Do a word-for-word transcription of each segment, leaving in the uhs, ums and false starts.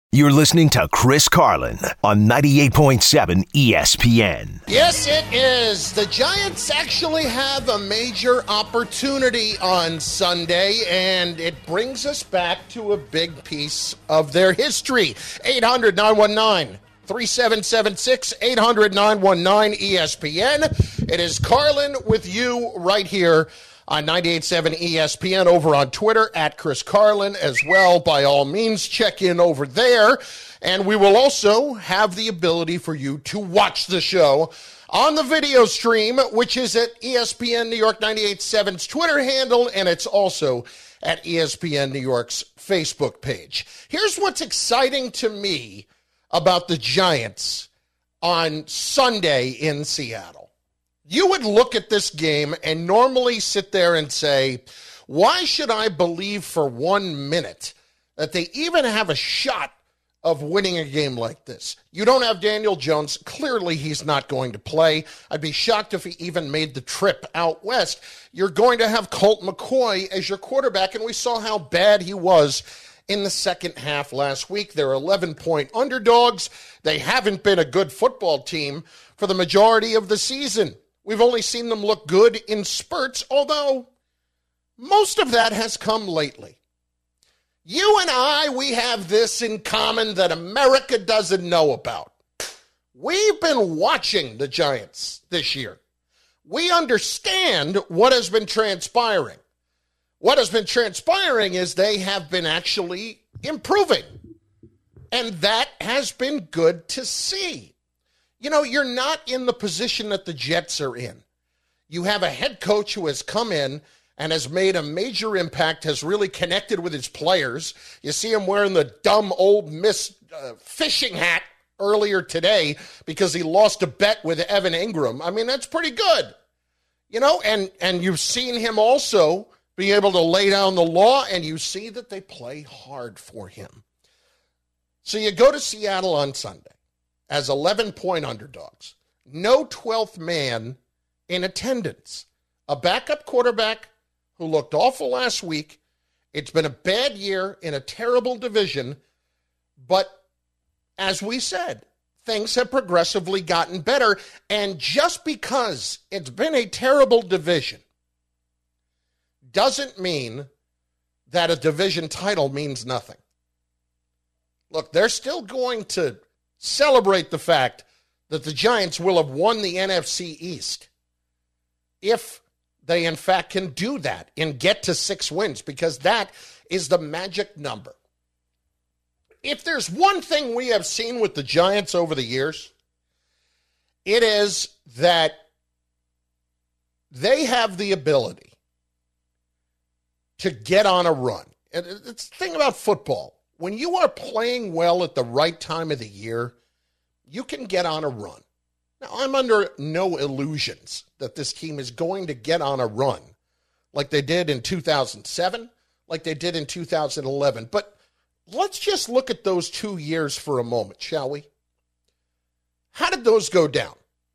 You're listening to Chris Carlin on ninety-eight point seven E S P N. Yes, it is. The Giants actually have a major opportunity on Sunday, and it brings us back to a big piece of their history. eight hundred, nine one nine, three seven seven six, eight hundred, nine one nine, E S P N. It is Carlin with you right here on ninety-eight point seven E S P N, over on Twitter, at Chris Carlin as well. By all means, check in over there. And we will also have the ability for you to watch the show on the video stream, which is at E S P N New York ninety-eight point seven's Twitter handle, and it's also at E S P N New York's Facebook page. Here's what's exciting to me about the Giants on Sunday in Seattle. You would look at this game and normally sit there and say, why should I believe for one minute that they even have a shot of winning a game like this? You don't have Daniel Jones. Clearly, he's not going to play. I'd be shocked if he even made the trip out west. You're going to have Colt McCoy as your quarterback, and we saw how bad he was in the second half last week. They're eleven-point underdogs. They haven't been a good football team for the majority of the season. We've only seen them look good in spurts, although most of that has come lately. You and I, we have this in common that America doesn't know about. We've been watching the Giants this year. We understand what has been transpiring. What has been transpiring is they have been actually improving, and that has been good to see. You know, you're not in the position that the Jets are in. You have a head coach who has come in and has made a major impact, has really connected with his players. You see him wearing the dumb old Miss uh, fishing hat earlier today because he lost a bet with Evan Ingram. I mean, that's pretty good. You know, and, and you've seen him also be able to lay down the law, and you see that they play hard for him. So you go to Seattle on Sunday as eleven-point underdogs. No twelfth man in attendance. A backup quarterback who looked awful last week. It's been a bad year in a terrible division, but as we said, things have progressively gotten better, and just because it's been a terrible division doesn't mean that a division title means nothing. Look, they're still going to celebrate the fact that the Giants will have won the N F C East if they, in fact, can do that and get to six wins, because that is the magic number. If there's one thing we have seen with the Giants over the years, it is that they have the ability to get on a run. And it's the thing about football. When you are playing well at the right time of the year, you can get on a run. Now, I'm under no illusions that this team is going to get on a run like they did in two thousand seven, like they did in two thousand eleven. But let's just look at those two years for a moment, shall we? How did those go down?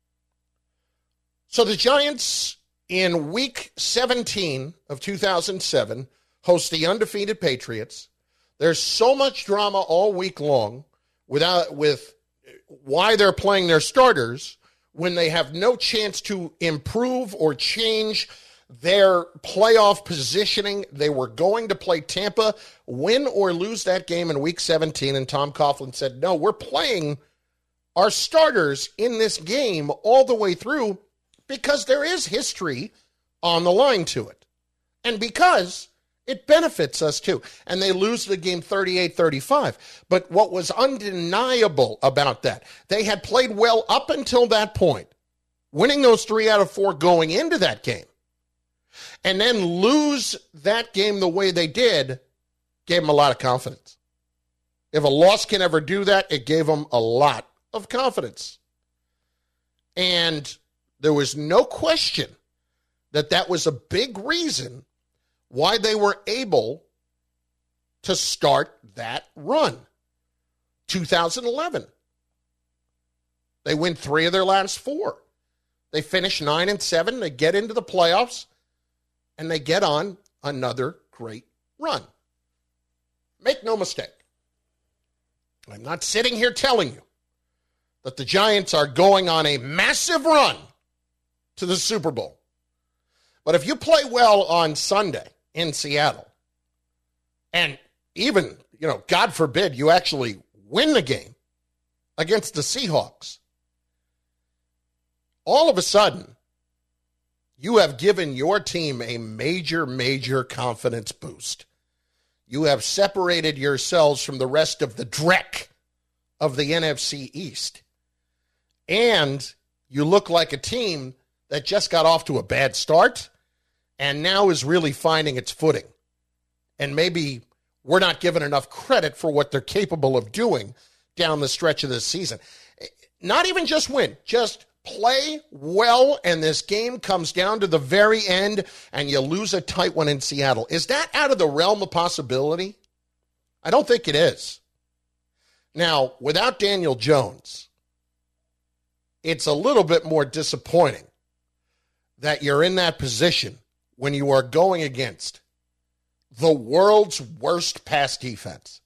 So the Giants in week seventeen of two thousand seven host the undefeated Patriots. There's so much drama all week long without with why they're playing their starters when they have no chance to improve or change their playoff positioning. They were going to play Tampa, win or lose that game in week seventeen, and Tom Coughlin said, no, we're playing our starters in this game all the way through because there is history on the line to it. And because it benefits us too. And they lose the game thirty-eight thirty-five. But what was undeniable about that, they had played well up until that point, winning those three out of four going into that game. And then lose that game the way they did gave them a lot of confidence. If a loss can ever do that, it gave them a lot of confidence. And there was no question that that was a big reason why they were able to start that run. two thousand eleven. They win three of their last four. They finish nine and seven. They get into the playoffs, and they get on another great run. Make no mistake. I'm not sitting here telling you that the Giants are going on a massive run to the Super Bowl. But if you play well on Sunday in Seattle, and even, you know, God forbid you actually win the game against the Seahawks, all of a sudden, you have given your team a major, major confidence boost. You have separated yourselves from the rest of the dreck of the N F C East. And you look like a team that just got off to a bad start and now is really finding its footing. And maybe we're not given enough credit for what they're capable of doing down the stretch of this season. Not even just win, just play well, and this game comes down to the very end, and you lose a tight one in Seattle. Is that out of the realm of possibility? I don't think it is. Now, without Daniel Jones, it's a little bit more disappointing that you're in that position when you are going against the world's worst pass defense.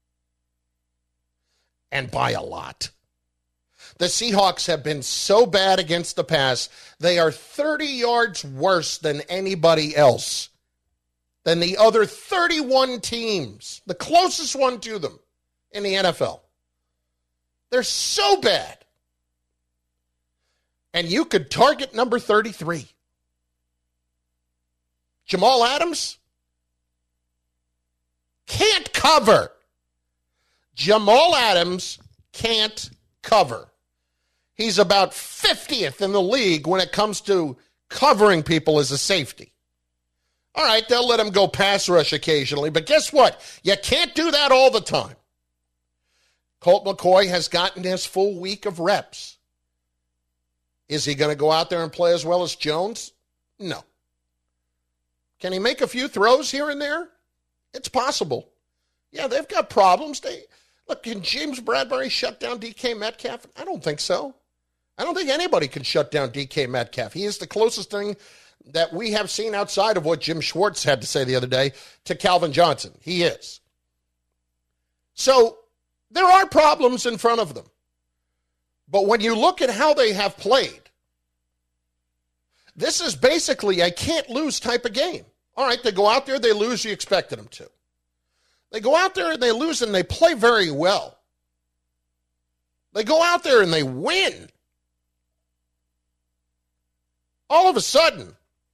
And by a lot. The Seahawks have been so bad against the pass, they are thirty yards worse than anybody else, than the other thirty-one teams, the closest one to them in the N F L. They're so bad. And you could target number thirty-three. Jamal Adams can't cover. Jamal Adams can't cover. He's about fiftieth in the league when it comes to covering people as a safety. All right, they'll let him go pass rush occasionally, but guess what? You can't do that all the time. Colt McCoy has gotten his full week of reps. Is he going to go out there and play as well as Jones? No. Can he make a few throws here and there? It's possible. Yeah, they've got problems. They Look, can James Bradbury shut down D K Metcalf? I don't think so. I don't think anybody can shut down D K Metcalf. He is the closest thing that we have seen outside of what Jim Schwartz had to say the other day to Calvin Johnson. He is. So there are problems in front of them. But when you look at how they have played, this is basically a can't-lose type of game. All right, they go out there, they lose, you expected them to. They go out there and they lose and they play very well. They go out there and they win. All of a sudden,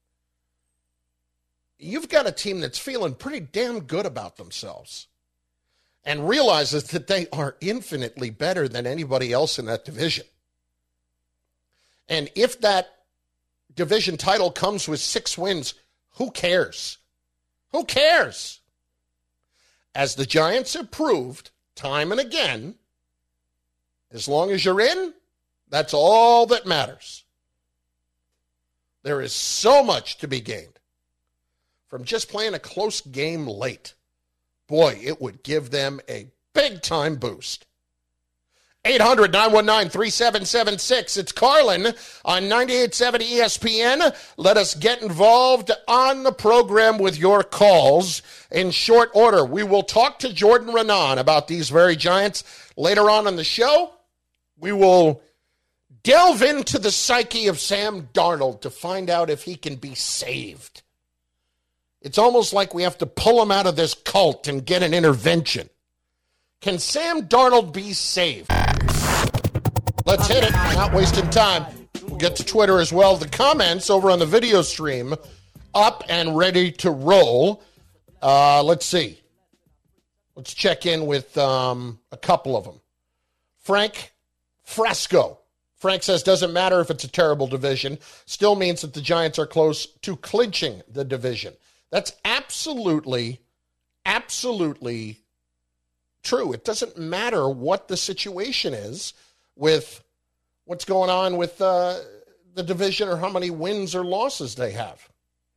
you've got a team that's feeling pretty damn good about themselves and realizes that they are infinitely better than anybody else in that division. And if that division title comes with six wins, who cares? Who cares? As the Giants have proved time and again, as long as you're in, that's all that matters. There is so much to be gained from just playing a close game late. Boy, it would give them a big-time boost. eight hundred, nine one nine, three seven seven six. It's Carlin on ninety-eight point seven E S P N. Let us get involved on the program with your calls in short order. We will talk to Jordan Raanan about these very Giants later on in the show. We will delve into the psyche of Sam Darnold to find out if he can be saved. It's almost like we have to pull him out of this cult and get an intervention. Can Sam Darnold be saved? Let's hit it. Not wasting time. We'll get to Twitter as well. The comments over on the video stream up and ready to roll. Uh, let's see. Let's check in with um, a couple of them. Frank Fresco. Frank says, doesn't matter if it's a terrible division. Still means that the Giants are close to clinching the division. That's absolutely, absolutely true. It doesn't matter what the situation is with what's going on with uh, the division or how many wins or losses they have.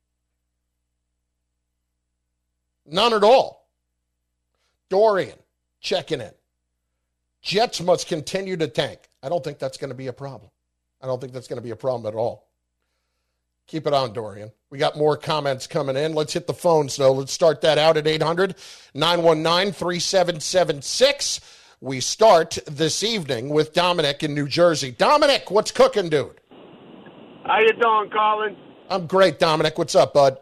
None at all. Dorian, checking in. Jets must continue to tank. I don't think that's going to be a problem. I don't think that's going to be a problem at all. Keep it on, Dorian. We got more comments coming in. Let's hit the phones, though. Let's start that out at eight hundred, nine one nine, three seven seven six. We start this evening with Dominic in New Jersey. Dominic, what's cooking, dude? How you doing, Colin? I'm great, Dominic. What's up, bud?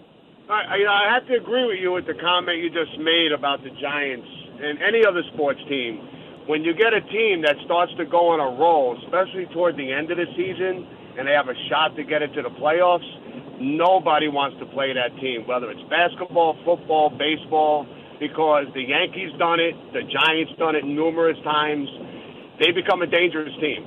I, you know, I have to agree with you with the comment you just made about the Giants and any other sports team. When you get a team that starts to go on a roll, especially toward the end of the season, and they have a shot to get into the playoffs, nobody wants to play that team, whether it's basketball, football, baseball, because the Yankees done it, the Giants done it numerous times. They become a dangerous team.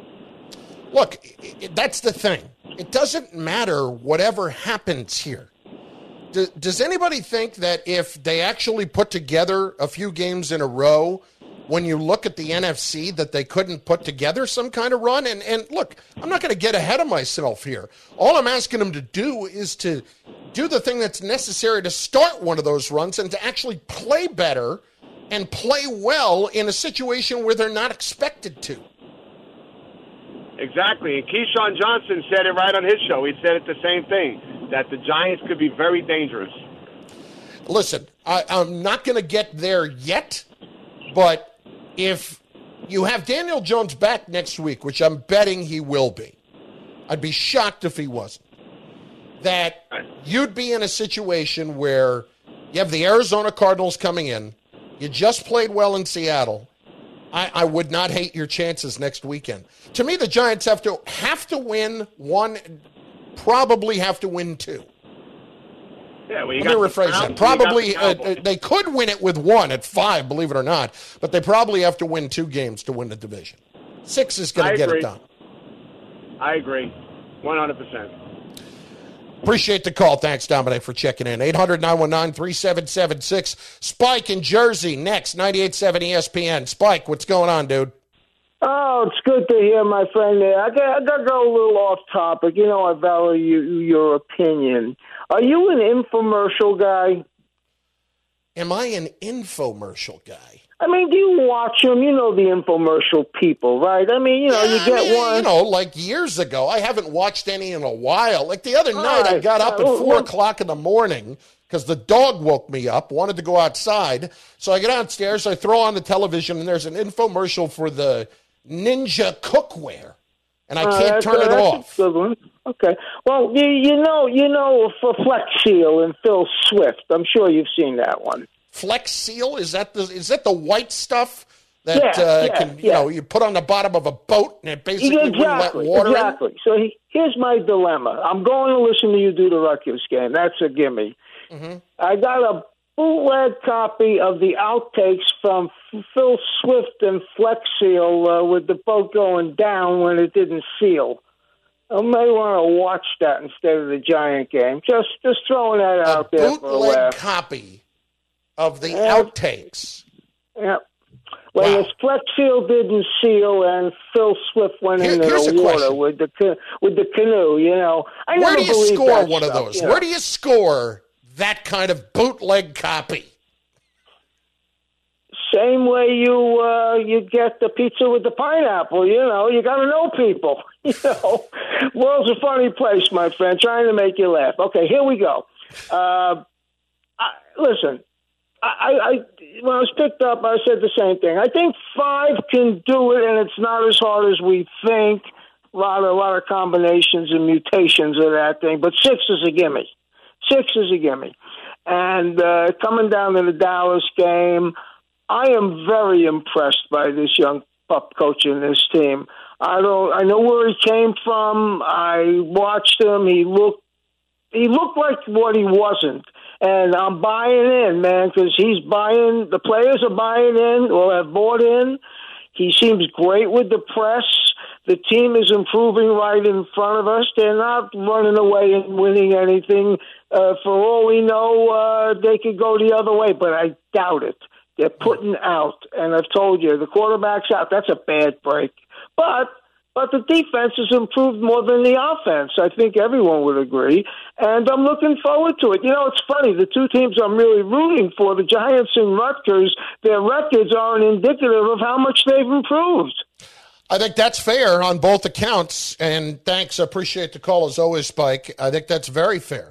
Look, that's the thing. It doesn't matter whatever happens here. Does anybody think that if they actually put together a few games in a row, when you look at the N F C, that they couldn't put together some kind of run? And, and look, I'm not going to get ahead of myself here. All I'm asking them to do is to do the thing that's necessary to start one of those runs and to actually play better and play well in a situation where they're not expected to. Exactly. And Keyshawn Johnson said it right on his show. He said it the same thing, that the Giants could be very dangerous. Listen, I, I'm not going to get there yet, but if you have Daniel Jones back next week, which I'm betting he will be, I'd be shocked if he wasn't, that you'd be in a situation where you have the Arizona Cardinals coming in, you just played well in Seattle, I, I would not hate your chances next weekend. To me, the Giants have to have to win one, probably have to win two. Yeah, well, you Let me rephrase that. Probably the uh, they could win it with one at five, believe it or not, but they probably have to win two games to win the division. Six is going to get it done. I agree, one hundred percent. Appreciate the call. Thanks, Dominic, for checking in. eight hundred, nine one nine, three seven seven six. Spike in Jersey next, ninety-eight point seven E S P N. Spike, what's going on, dude? Oh, it's good to hear, my friend. I got, I got to go a little off topic. You know, I value your opinion. Are you an infomercial guy? Am I an infomercial guy? I mean, do you watch them? You know the infomercial people, right? I mean, you know, yeah, you get I mean, one. You know, like years ago. I haven't watched any in a while. Like the other All night, right. I got up Uh, at four well, o'clock in the morning because the dog woke me up, wanted to go outside. So I get downstairs, I throw on the television, and there's an infomercial for the Ninja cookware, and I Uh, can't that's, turn uh, it that's off. A good one. Okay. Well, you, you know, you know, for Flex Seal and Phil Swift, I'm sure you've seen that one. Flex Seal, is that the is that the white stuff that Yeah, uh, yeah, can you yeah. know you put on the bottom of a boat and it basically Exactly, wouldn't let water exactly. So he, here's my dilemma. I'm going to listen to you do the Rutgers game. That's a gimme. Mm-hmm. I got a bootleg copy of the outtakes from Phil Swift and Flex Seal uh, with the boat going down when it didn't seal. I may want to watch that instead of the Giant game. Just, just throwing that A out there for a bootleg laugh. copy of the Yeah. outtakes. Yeah. When Wow. his Flex Seal didn't seal and Phil Swift went Here- into here's the a water question. with the ca- with the canoe, you know. I Where never do you believed score that one of stuff, those? you know. Where do you score that kind of bootleg copy? Same way you uh, you get the pizza with the pineapple, you know. You got to know people, you know. World's a funny place, my friend. Trying to make you laugh. Okay, here we go. Uh, I, listen, I, I when I was picked up, I said the same thing. I think five can do it, and it's not as hard as we think. A lot of a lot of combinations and mutations of that thing, but six is a gimme. Six is a gimme. And uh, coming down to the Dallas game, I am very impressed by this young pup coaching this team. I don't. I know where he came from. I watched him. He looked. He looked like what he wasn't, and I'm buying in, man, because he's buying. The players are buying in, or have bought in. He seems great with the press. The team is improving right in front of us. They're not running away and winning anything. Uh, for all we know, uh, they could go the other way, but I doubt it. They're putting out, and I've told you, the quarterback's out. That's a bad break. But but the defense has improved more than the offense. I think everyone would agree, and I'm looking forward to it. You know, it's funny. The two teams I'm really rooting for, the Giants and Rutgers, their records aren't indicative of how much they've improved. I think that's fair on both accounts, and thanks. I appreciate the call as always, Spike. I think that's very fair.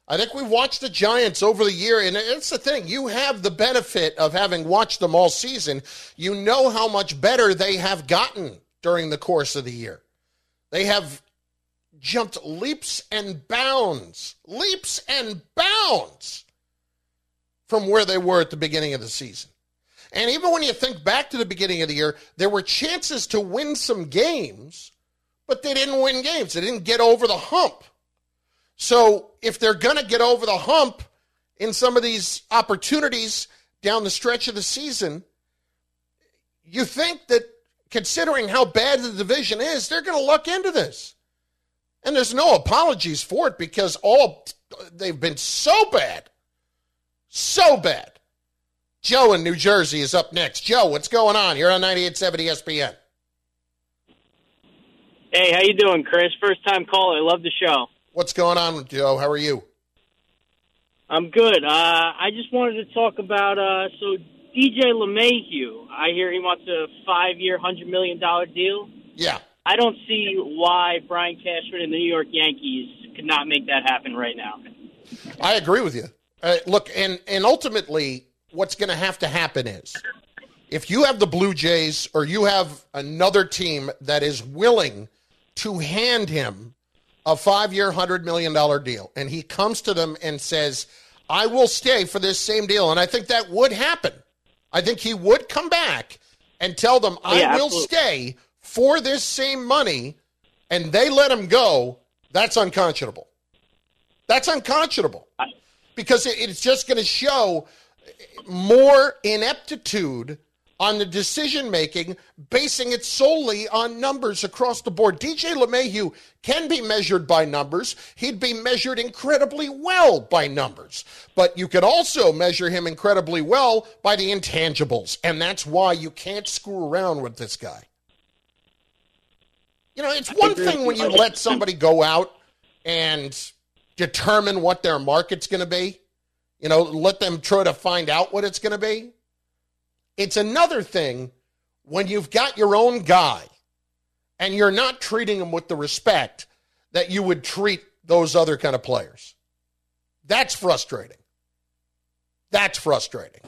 I think we've watched the Giants over the year, and it's the thing. You have the benefit of having watched them all season. You know how much better they have gotten during the course of the year. They have jumped leaps and bounds, leaps and bounds from where they were at the beginning of the season. And even when you think back to the beginning of the year, there were chances to win some games, but they didn't win games. They didn't get over the hump. So if they're going to get over the hump in some of these opportunities down the stretch of the season, you think that considering how bad the division is, they're going to luck into this. And there's no apologies for it because all they've been so bad, so bad. Joe in New Jersey is up next. Joe, what's going on? You're on ninety-eight point seven E S P N. Hey, how you doing, Chris? First time caller. I love the show. What's going on, Joe? How are you? I'm good. Uh, I just wanted to talk about, uh, so D J LeMahieu. I hear he wants a five-year, one hundred million dollars deal. Yeah. I don't see why Brian Cashman and the New York Yankees could not make that happen right now. I agree with you. Uh, look, and, and ultimately, what's going to have to happen is if you have the Blue Jays or you have another team that is willing to hand him a five-year, one hundred million dollars deal, and he comes to them and says, I will stay for this same deal, and I think that would happen. I think he would come back and tell them, I yeah, will absolutely. stay for this same money, and they let him go. That's unconscionable. That's unconscionable because it, it's just going to show more ineptitude on the decision-making, basing it solely on numbers across the board. D J LeMahieu can be measured by numbers. He'd be measured incredibly well by numbers. But you could also measure him incredibly well by the intangibles, and that's why you can't screw around with this guy. You know, it's one thing when you let somebody go out and determine what their market's going to be. You know, let them try to find out what it's going to be. It's another thing when you've got your own guy and you're not treating him with the respect that you would treat those other kind of players. That's frustrating. That's frustrating.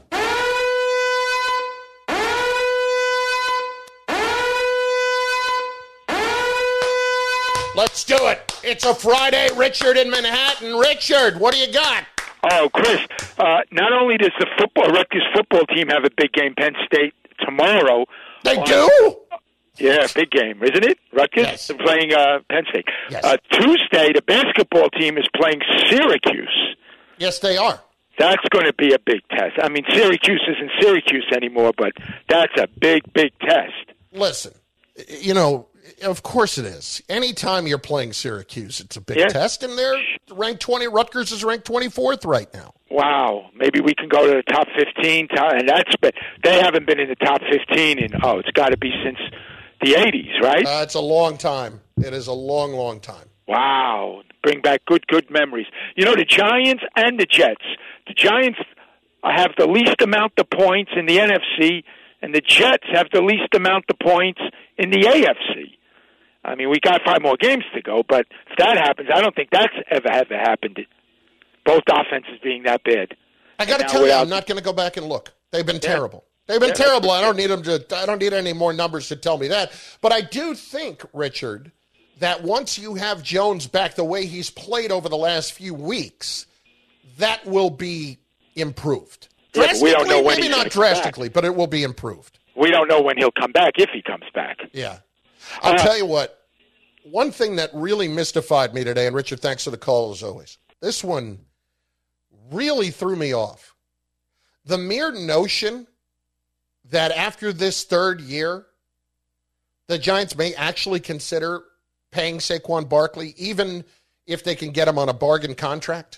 Let's do it. It's a Friday. Richard in Manhattan. Richard, what do you got? Oh, Chris, uh, not only does the football Rutgers football team have a big game, Penn State, tomorrow. They on, do? Yeah, big game, isn't it? Rutgers Yes. They're playing uh, Penn State. Yes. Uh, Tuesday, the basketball team is playing Syracuse. Yes, they are. That's going to be a big test. I mean, Syracuse isn't Syracuse anymore, but that's a big, big test. Listen, you know, of course it is. Anytime you're playing Syracuse, it's a big Yeah. test, and they're ranked twenty. Rutgers is ranked twenty-fourth right now. Wow, maybe we can go to the top fifteen, and that's but they haven't been in the top fifteen in oh, it's got to be since the eighties, right? Uh, it's a long time. It is a long, long time. Wow, bring back good, good memories. You know, the Giants and the Jets. The Giants have the least amount of points in the N F C, and the Jets have the least amount of points in the A F C. I mean, we got five more games to go, but if that happens, I don't think that's ever, ever happened. Both offenses being that bad. I got to tell you, I'm not going to go back and look. They've been Yeah. terrible. They've been Yeah, terrible. that's I don't need them to. I don't need any more numbers to tell me that. But I do think, Richard, that once you have Jones back the way he's played over the last few weeks, that will be improved. Yeah, but we don't know when maybe he's not gonna come back. drastically, but it will be improved. We don't know when he'll come back, if he comes back. Yeah. I'll Uh, tell you what, one thing that really mystified me today, and Richard, thanks for the call as always, this one really threw me off. The mere notion that after this third year, the Giants may actually consider paying Saquon Barkley, even if they can get him on a bargain contract.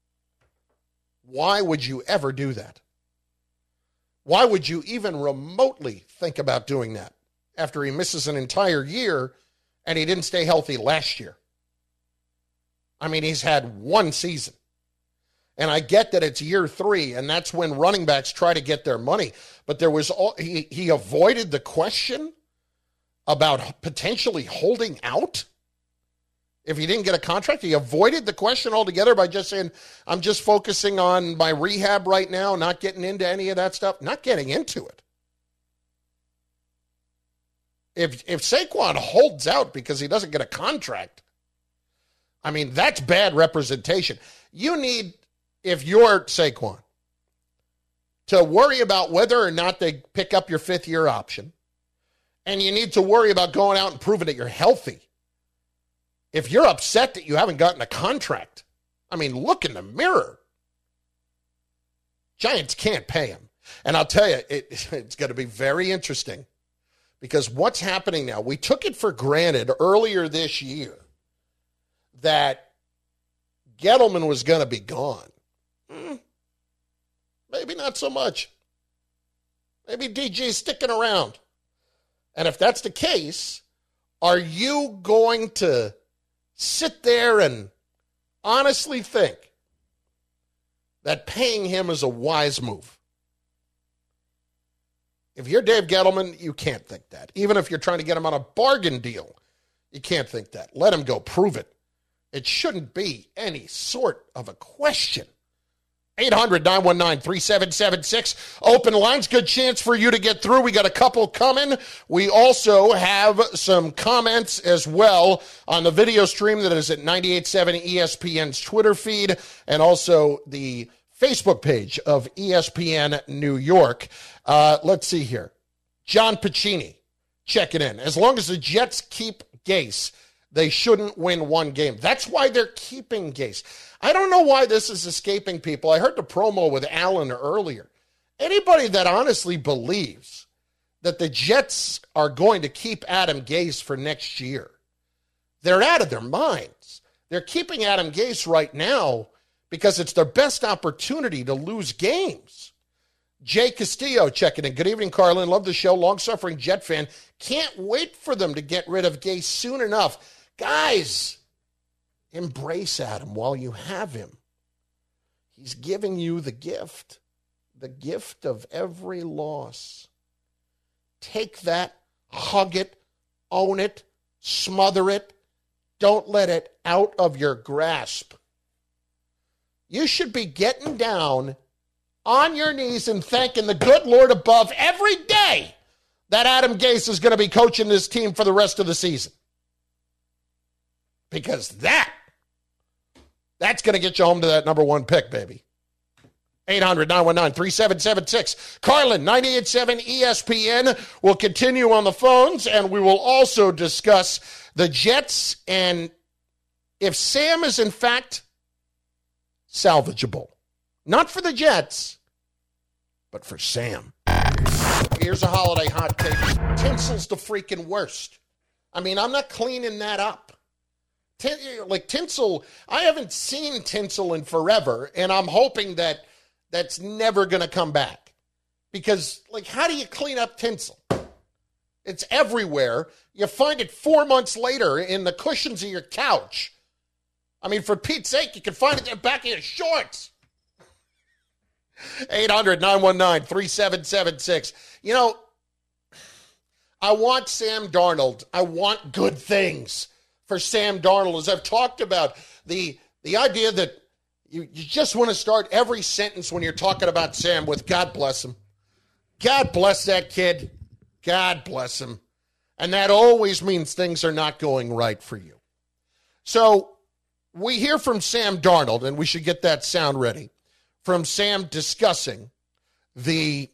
Why would you ever do that? Why would you even remotely think about doing that after he misses an entire year and he didn't stay healthy last year? I mean, he's had one season. And I get that it's year three, and that's when running backs try to get their money. But there was all, he, he avoided the question about potentially holding out. If he didn't get a contract, he avoided the question altogether by just saying, I'm just focusing on my rehab right now, not getting into any of that stuff, not getting into it. If if Saquon holds out because he doesn't get a contract, I mean, that's bad representation. You need, if you're Saquon, to worry about whether or not they pick up your fifth-year option, and you need to worry about going out and proving that you're healthy. If you're upset that you haven't gotten a contract, I mean, look in the mirror. Giants can't pay him. And I'll tell you, it, it's going to be very interesting because what's happening now, we took it for granted earlier this year that Gettleman was going to be gone. Hmm, maybe not so much. Maybe D J's sticking around. And if that's the case, are you going to sit there and honestly think that paying him is a wise move? If you're Dave Gettleman, you can't think that. Even if you're trying to get him on a bargain deal, you can't think that. Let him go. Prove it. It shouldn't be any sort of a question. eight hundred, nine one nine, three seven seven six. Open lines. Good chance for you to get through. We got a couple coming. We also have some comments as well on the video stream that is at ninety-eight point seven E S P N's Twitter feed and also the Facebook page of E S P N New York. Uh, let's see here. John Piccini checking in. As long as the Jets keep Gase, they shouldn't win one game. That's why they're keeping Gase. I don't know why this is escaping people. I heard the promo with Allen earlier. Anybody that honestly believes that the Jets are going to keep Adam Gase for next year, they're out of their minds. They're keeping Adam Gase right now because it's their best opportunity to lose games. Jay Castillo checking in. Good evening, Carlin. Love the show. Long-suffering Jet fan. Can't wait for them to get rid of Gase soon enough. Guys, embrace Adam while you have him. He's giving you the gift, the gift of every loss. Take that, hug it, own it, smother it. Don't let it out of your grasp. You should be getting down on your knees and thanking the good Lord above every day that Adam Gase is going to be coaching this team for the rest of the season. Because that, that's going to get you home to that number one pick, baby. eight hundred, nine one nine, three seven seven six. Carlin, ninety-eight point seven E S P N. We'll continue on the phones, and we will also discuss the Jets and if Sam is, in fact, salvageable. Not for the Jets, but for Sam. Here's a holiday hot take. Tinsel's the freaking worst. I mean, I'm not cleaning that up. Tin, like tinsel, I haven't seen tinsel in forever, and I'm hoping that that's never going to come back. Because, like, how do you clean up tinsel? It's everywhere. You find it four months later in the cushions of your couch. I mean, for Pete's sake, you can find it in the back of your shorts. eight hundred, nine one nine, three seven seven six. You know, I want Sam Darnold. I want good things for Sam Darnold. As I've talked about, the the idea that you, you just want to start every sentence when you're talking about Sam with God bless him. God bless that kid. God bless him. And that always means things are not going right for you. So we hear from Sam Darnold, and we should get that sound ready, from Sam discussing the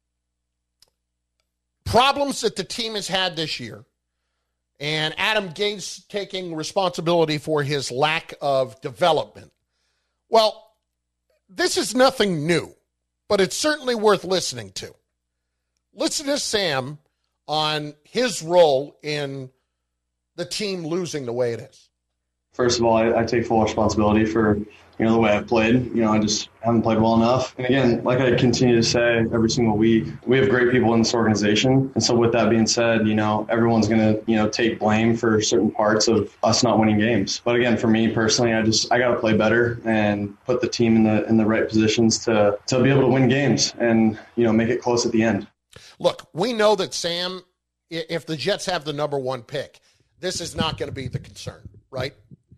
problems that the team has had this year and Adam Gase taking responsibility for his lack of development. Well, this is nothing new, but it's certainly worth listening to. Listen to Sam on his role in the team losing the way it is. First of all, I, I take full responsibility for, you know, the way I've played. You know, I just haven't played well enough. And again, like I continue to say every single week, we have great people in this organization. And so with that being said, you know, everyone's going to, you know, take blame for certain parts of us not winning games. But again, for me personally, I just, I got to play better and put the team in the, in the right positions to, to be able to win games and, you know, make it close at the end. Look, we know that Sam, if the Jets have the number one pick, this is not going to be the concern, right?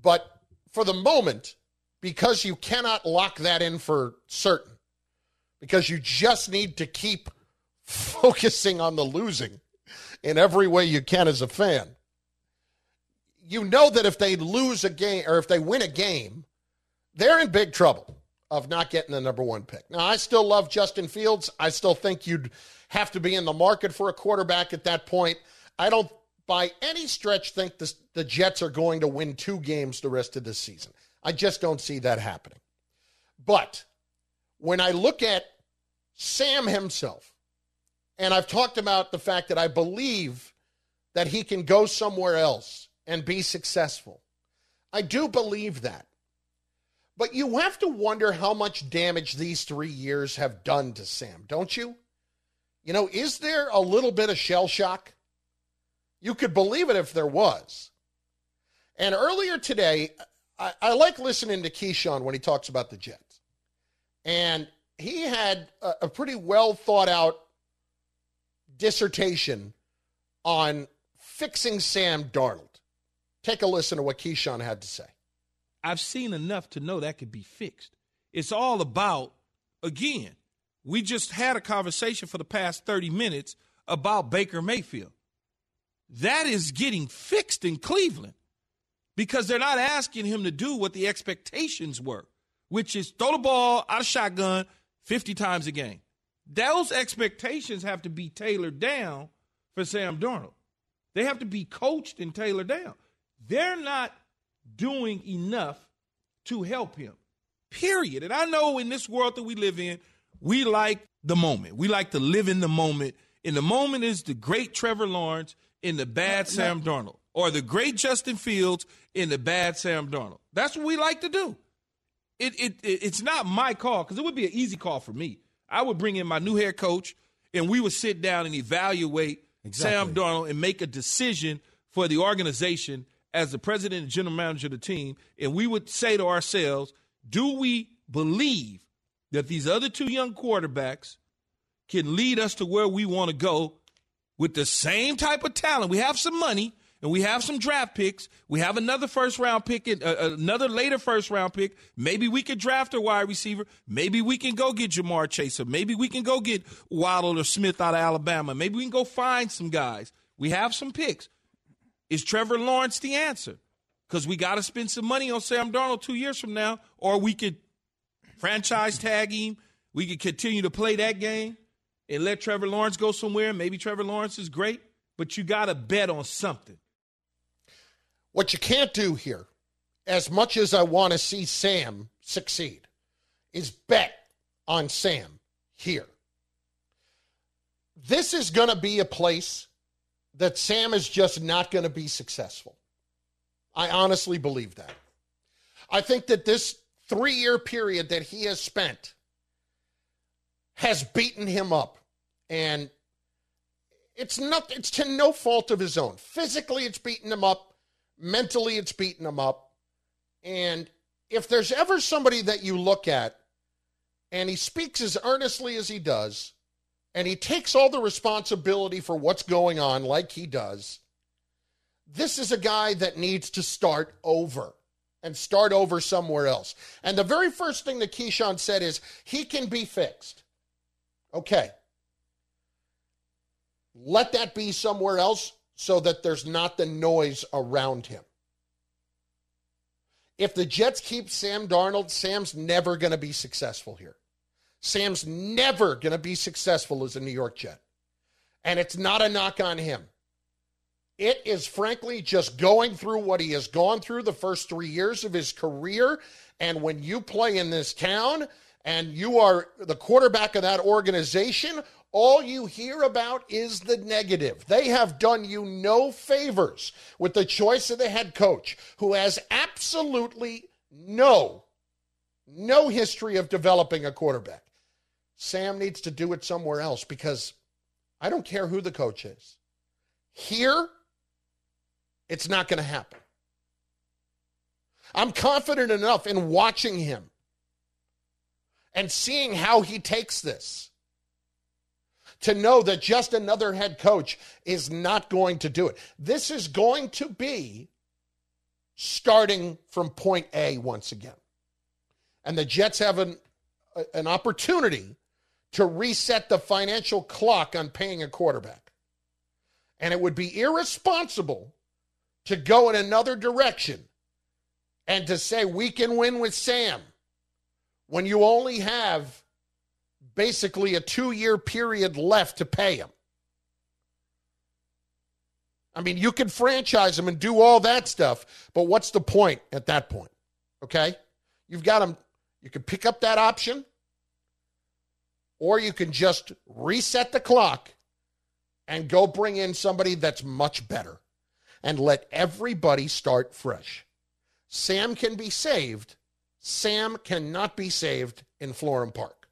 But for the moment, because you cannot lock that in for certain, because you just need to keep focusing on the losing in every way you can as a fan, you know that if they lose a game or if they win a game, they're in big trouble of not getting the number one pick. Now, I still love Justin Fields. I still think you'd have to be in the market for a quarterback at that point. I don't by any stretch think the, the Jets are going to win two games the rest of this season. I just don't see that happening. But when I look at Sam himself, and I've talked about the fact that I believe that he can go somewhere else and be successful. I do believe that. But you have to wonder how much damage these three years have done to Sam, don't you? You know, is there a little bit of shell shock? You could believe it if there was. And earlier today, I, I like listening to Keyshawn when he talks about the Jets. And he had a, a pretty well thought out dissertation on fixing Sam Darnold. Take a listen to what Keyshawn had to say. I've seen enough to know that could be fixed. It's all about, again, we just had a conversation for the past thirty minutes about Baker Mayfield. That is getting fixed in Cleveland because they're not asking him to do what the expectations were, which is throw the ball out of shotgun fifty times a game. Those expectations have to be tailored down for Sam Darnold. They have to be coached and tailored down. They're not doing enough to help him, period. And I know in this world that we live in, we like the moment. We like to live in the moment. And the moment is the great Trevor Lawrence in the bad no, Sam no. Darnold, or the great Justin Fields in the bad Sam Darnold. That's what we like to do. It, it, it It's not my call, because it would be an easy call for me. I would bring in my new head coach, and we would sit down and evaluate exactly. Sam Darnold and make a decision for the organization as the president and general manager of the team, and we would say to ourselves, do we believe that these other two young quarterbacks can lead us to where we want to go with the same type of talent? We have some money, and we have some draft picks. We have another first-round pick, and, uh, another later first-round pick. Maybe we could draft a wide receiver. Maybe we can go get Jamar Chase. Maybe we can go get Waddle or Smith out of Alabama. Maybe we can go find some guys. We have some picks. Is Trevor Lawrence the answer? Because we got to spend some money on Sam Darnold two years from now, or we could franchise tag him. We could continue to play that game and let Trevor Lawrence go somewhere. Maybe Trevor Lawrence is great, but you got to bet on something. What you can't do here, as much as I want to see Sam succeed, is bet on Sam here. This is going to be a place that Sam is just not going to be successful. I honestly believe that. I think that this three-year period that he has spent has beaten him up. And it's not, it's to no fault of his own. Physically, it's beaten him up. Mentally, it's beaten him up. And if there's ever somebody that you look at and he speaks as earnestly as he does, and he takes all the responsibility for what's going on like he does, this is a guy that needs to start over and start over somewhere else. And the very first thing that Keyshawn said is he can be fixed. Okay. Let that be somewhere else so that there's not the noise around him. If the Jets keep Sam Darnold, Sam's never going to be successful here. Sam's never going to be successful as a New York Jet. And it's not a knock on him. It is frankly just going through what he has gone through the first three years of his career. And when you play in this town and you are the quarterback of that organization, all you hear about is the negative. They have done you no favors with the choice of the head coach, who has absolutely no, no history of developing a quarterback. Sam needs to do it somewhere else, because I don't care who the coach is. Here, it's not going to happen. I'm confident enough in watching him and seeing how he takes this to know that just another head coach is not going to do it. This is going to be starting from point A once again. And the Jets have an, an opportunity to reset the financial clock on paying a quarterback. And it would be irresponsible to go in another direction and to say we can win with Sam when you only have basically a two-year period left to pay him. I mean, you can franchise him and do all that stuff, but what's the point at that point? Okay? You've got him. You can pick up that option, or you can just reset the clock and go bring in somebody that's much better and let everybody start fresh. Sam can be saved. Sam cannot be saved in Florham Park.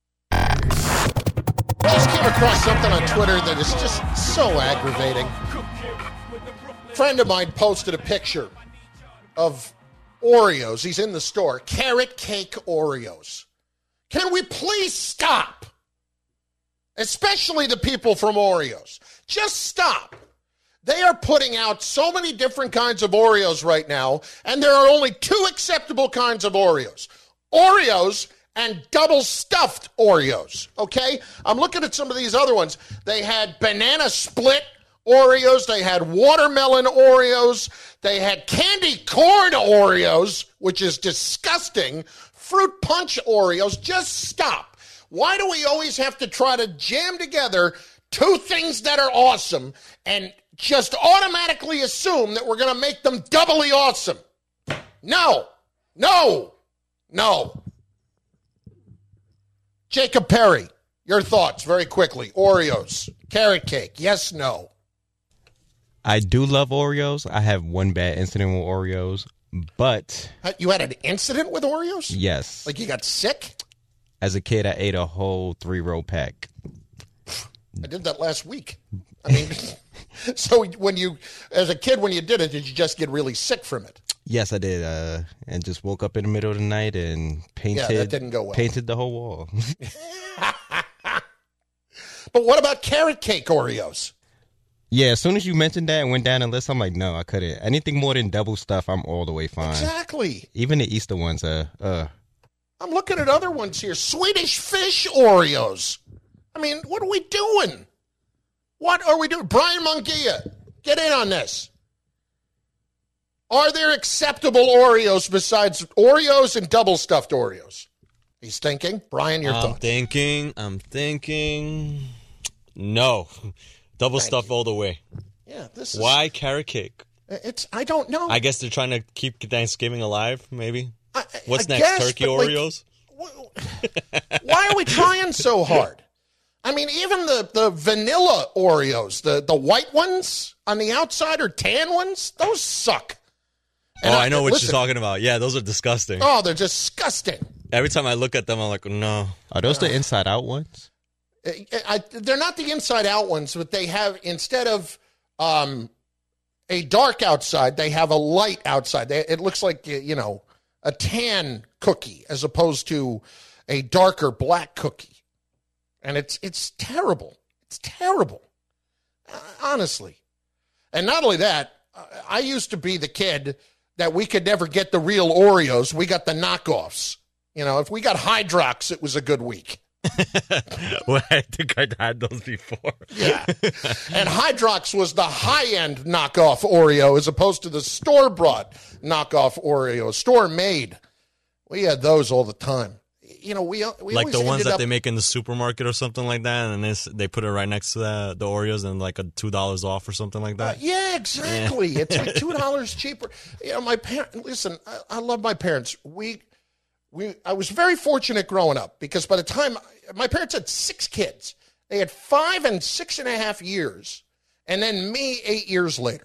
I just came across something on Twitter that is just so aggravating. A friend of mine posted a picture of Oreos. He's in the store. Carrot cake Oreos. Can we please stop? Especially the people from Oreos. Just stop. They are putting out so many different kinds of Oreos right now, and there are only two acceptable kinds of Oreos. Oreos and double-stuffed Oreos, okay? I'm looking at some of these other ones. They had banana split Oreos. They had watermelon Oreos. They had candy corn Oreos, which is disgusting. Fruit punch Oreos. Just stop. Why do we always have to try to jam together two things that are awesome and just automatically assume that we're going to make them doubly awesome? No. No. No. Jacob Perry, your thoughts very quickly. Oreos, carrot cake, yes, no. I do love Oreos. I have one bad incident with Oreos, but... You had an incident with Oreos? Yes. Like you got sick? As a kid, I ate a whole three-row pack. I did that last week. I mean, so when you, as a kid, when you did it, did you just get really sick from it? Yes, I did, uh, and just woke up in the middle of the night and painted. Yeah, that didn't go well. Painted the whole wall. But what about carrot cake Oreos? Yeah, as soon as you mentioned that and went down the list, I'm like, no, I couldn't. Anything more than double stuff, I'm all the way fine. Exactly. Even the Easter ones, uh, uh. I'm looking at other ones here. Swedish fish Oreos. I mean, what are we doing? What are we doing? Brian Mungia, get in on this. Are there acceptable Oreos besides Oreos and double-stuffed Oreos? He's thinking. Brian, your I'm thoughts? I'm thinking. I'm thinking. No. Double Thank stuff you. all the way. Yeah, this is... Why carrot cake? It's, I don't know. I guess they're trying to keep Thanksgiving alive, maybe. I, What's I next? guess, Turkey but, like, Oreos? why are we trying so hard? I mean, even the, the vanilla Oreos, the, the white ones on the outside or tan ones, those suck. And oh, I, I know what listen, you're talking about. Yeah, those are disgusting. Oh, they're disgusting. Every time I look at them, I'm like, no. Are those the inside-out ones? I, I, they're not the inside-out ones, but they have, instead of um, a dark outside, they have a light outside. They, it looks like, you know, a tan cookie as opposed to a darker black cookie. And it's it's terrible. It's terrible. Uh, honestly. And not only that, uh, I used to be the kid that we could never get the real Oreos. We got the knockoffs. You know, if we got Hydrox, it was a good week. Well, I think I'd had those before. Yeah. And Hydrox was the high-end knockoff Oreo as opposed to the store-bought knockoff Oreo, store-made. We had those all the time. You know, we, we like the ones that up, they make in the supermarket or something like that, and this, they put it right next to the, the Oreos and like a two dollars off or something like that. Uh, yeah, exactly. Yeah. It's like two dollars cheaper. You know, my parents. Listen, I, I love my parents. We, we. I was very fortunate growing up because by the time my parents had six kids, they had five and six and a half years, and then me eight years later.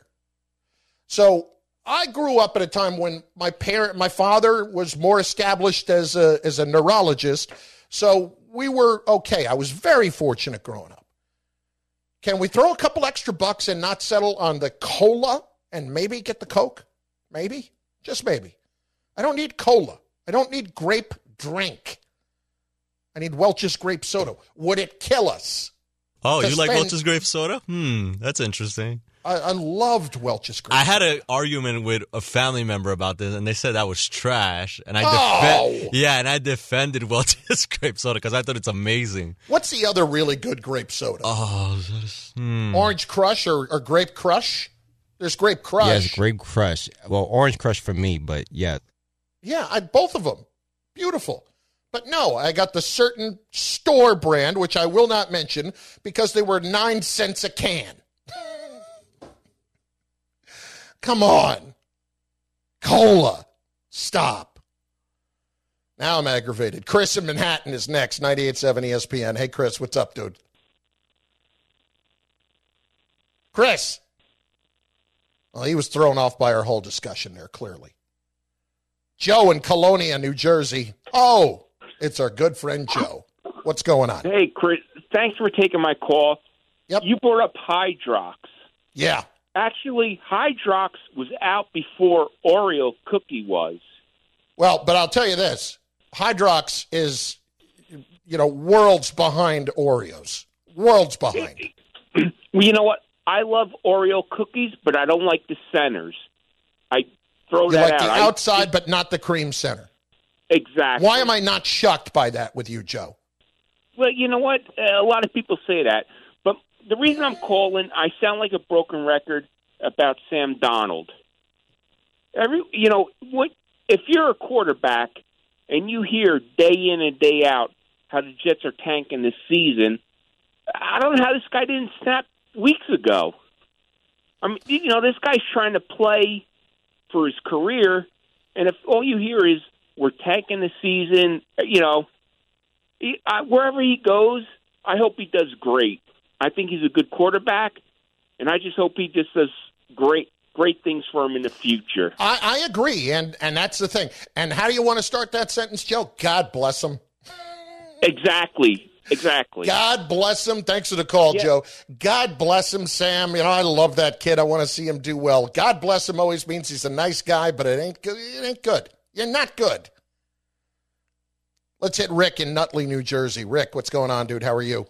So I grew up at a time when my parent, my father was more established as a as a neurologist, so we were okay. I was very fortunate growing up. Can we throw a couple extra bucks and not settle on the cola and maybe get the Coke? Maybe, just maybe. I don't need cola. I don't need grape drink. I need Welch's grape soda. Would it kill us? Oh, you like spend- Welch's grape soda? Hmm, that's interesting. I, I loved Welch's grape. I had an argument with a family member about this, and they said that was trash. And I Oh! defe- yeah, and I defended Welch's grape soda because I thought it's amazing. What's the other really good grape soda? Oh, that's- hmm. Orange Crush or, or Grape Crush? There's Grape Crush. Yes, Grape Crush. Well, Orange Crush for me, but yeah. Yeah, I, both of them. Beautiful. But no, I got the certain store brand, which I will not mention, because they were nine cents a can. Come on. Cola. Stop. Now I'm aggravated. Chris in Manhattan is next, ninety-eight point seven E S P N. Hey, Chris, what's up, dude? Chris. Well, he was thrown off by our whole discussion there, clearly. Joe in Colonia, New Jersey. Oh, it's our good friend Joe. What's going on? Hey, Chris, thanks for taking my call. Yep. You brought up Hydrox. Yeah. Actually, Hydrox was out before Oreo cookie was. Well, but I'll tell you this. Hydrox is, you know, worlds behind Oreos. Worlds behind. Well, you know what? I love Oreo cookies, but I don't like the centers. I throw You that like out. the I- outside, but not the cream center. Exactly. Why am I not shocked by that with you, Joe? Well, you know what? Uh, a lot of people say that. But the reason I'm calling, I sound like a broken record about Sam Darnold. Every, you know, what if you're a quarterback and you hear day in and day out how the Jets are tanking this season, I don't know how this guy didn't snap weeks ago. I mean, you know, this guy's trying to play for his career, and if all you hear is we're tanking the season, you know, he, I, wherever he goes, I hope he does great. I think he's a good quarterback, and I just hope he just does great great things for him in the future. I, I agree, and, and that's the thing. And how do you want to start that sentence, Joe? God bless him. Exactly. Exactly. God bless him. Thanks for the call, Yeah. Joe. God bless him, Sam. You know, I love that kid. I want to see him do well. God bless him always means he's a nice guy, but it ain't good. It ain't good. You're not good. Let's hit Rick in Nutley, New Jersey. Rick, what's going on, dude? How are you?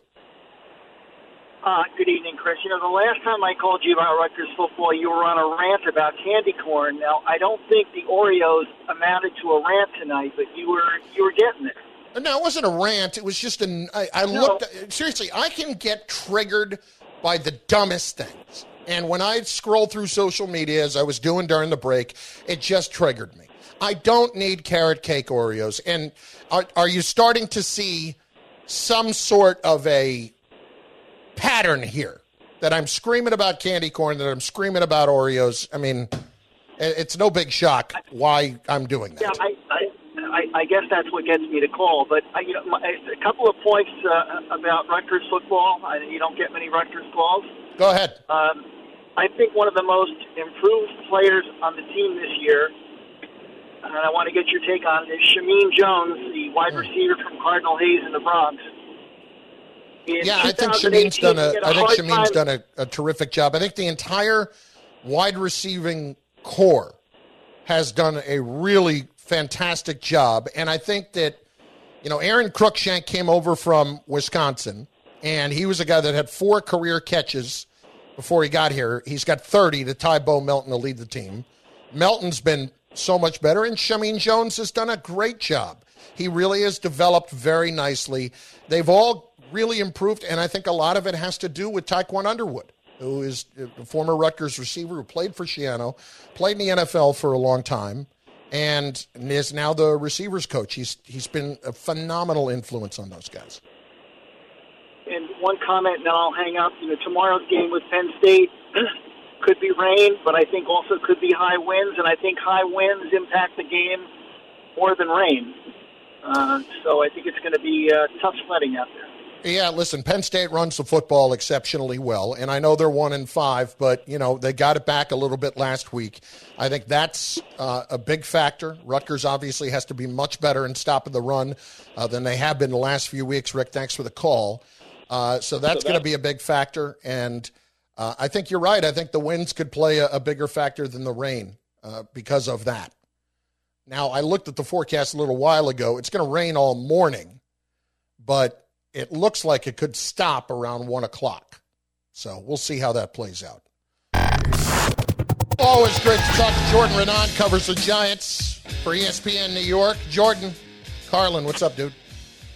Uh, good evening, Chris. You know, the last time I called you about Rutgers football, you were on a rant about candy corn. Now, I don't think the Oreos amounted to a rant tonight, but you were you were getting there. No, it wasn't a rant. It was just an. I, I No. looked. Seriously, I can get triggered by the dumbest things. And when I scroll through social media, as I was doing during the break, it just triggered me. I don't need carrot cake Oreos. And are, are you starting to see some sort of a pattern here that I'm screaming about candy corn, that I'm screaming about Oreos? I mean, it- it's no big shock why I'm doing that. Yeah, I, I, I, I guess that's what gets me to call. But I, you know, my, a couple of points uh, about Rutgers football. I, you don't get many Rutgers calls. Go ahead. Um, I think one of the most improved players on the team this year, and I want to get your take on it, is Shameen Jones, the wide receiver from Cardinal Hayes in the Bronx. In Yeah, I think twenty Shameen's eighteen, done a. he had I think hard Shameen's time- done a, a terrific job. I think the entire wide receiving core has done a really fantastic job, and I think that you know Aaron Cruikshank came over from Wisconsin, and he was a guy that had four career catches before he got here. He's got thirty to tie Bo Melton to lead the team. Melton's been so much better, and Shameen Jones has done a great job. He really has developed very nicely. They've all really improved, and I think a lot of it has to do with Tyquan Underwood, who is a former Rutgers receiver who played for Shiano, played in the N F L for a long time, and is now the receivers coach. He's He's been a phenomenal influence on those guys. And one comment, and then I'll hang up. You know, tomorrow's game with Penn State could be rain, but I think also could be high winds, and I think high winds impact the game more than rain. Uh, so I think it's going to be uh, tough sledding out there. Yeah, listen, Penn State runs the football exceptionally well, and I know they're one and five, but, you know, they got it back a little bit last week. I think that's uh, a big factor. Rutgers obviously has to be much better in stopping the run uh, than they have been the last few weeks. Rick, thanks for the call. Uh, so that's So going to that- be a big factor, and uh, I think you're right. I think the winds could play a, a bigger factor than the rain uh, because of that. Now, I looked at the forecast a little while ago. It's going to rain all morning, but it looks like it could stop around one o'clock. So we'll see how that plays out. Always great to talk to Jordan Renan, covers the Giants for E S P N New York. Jordan, Carlin, what's up, dude?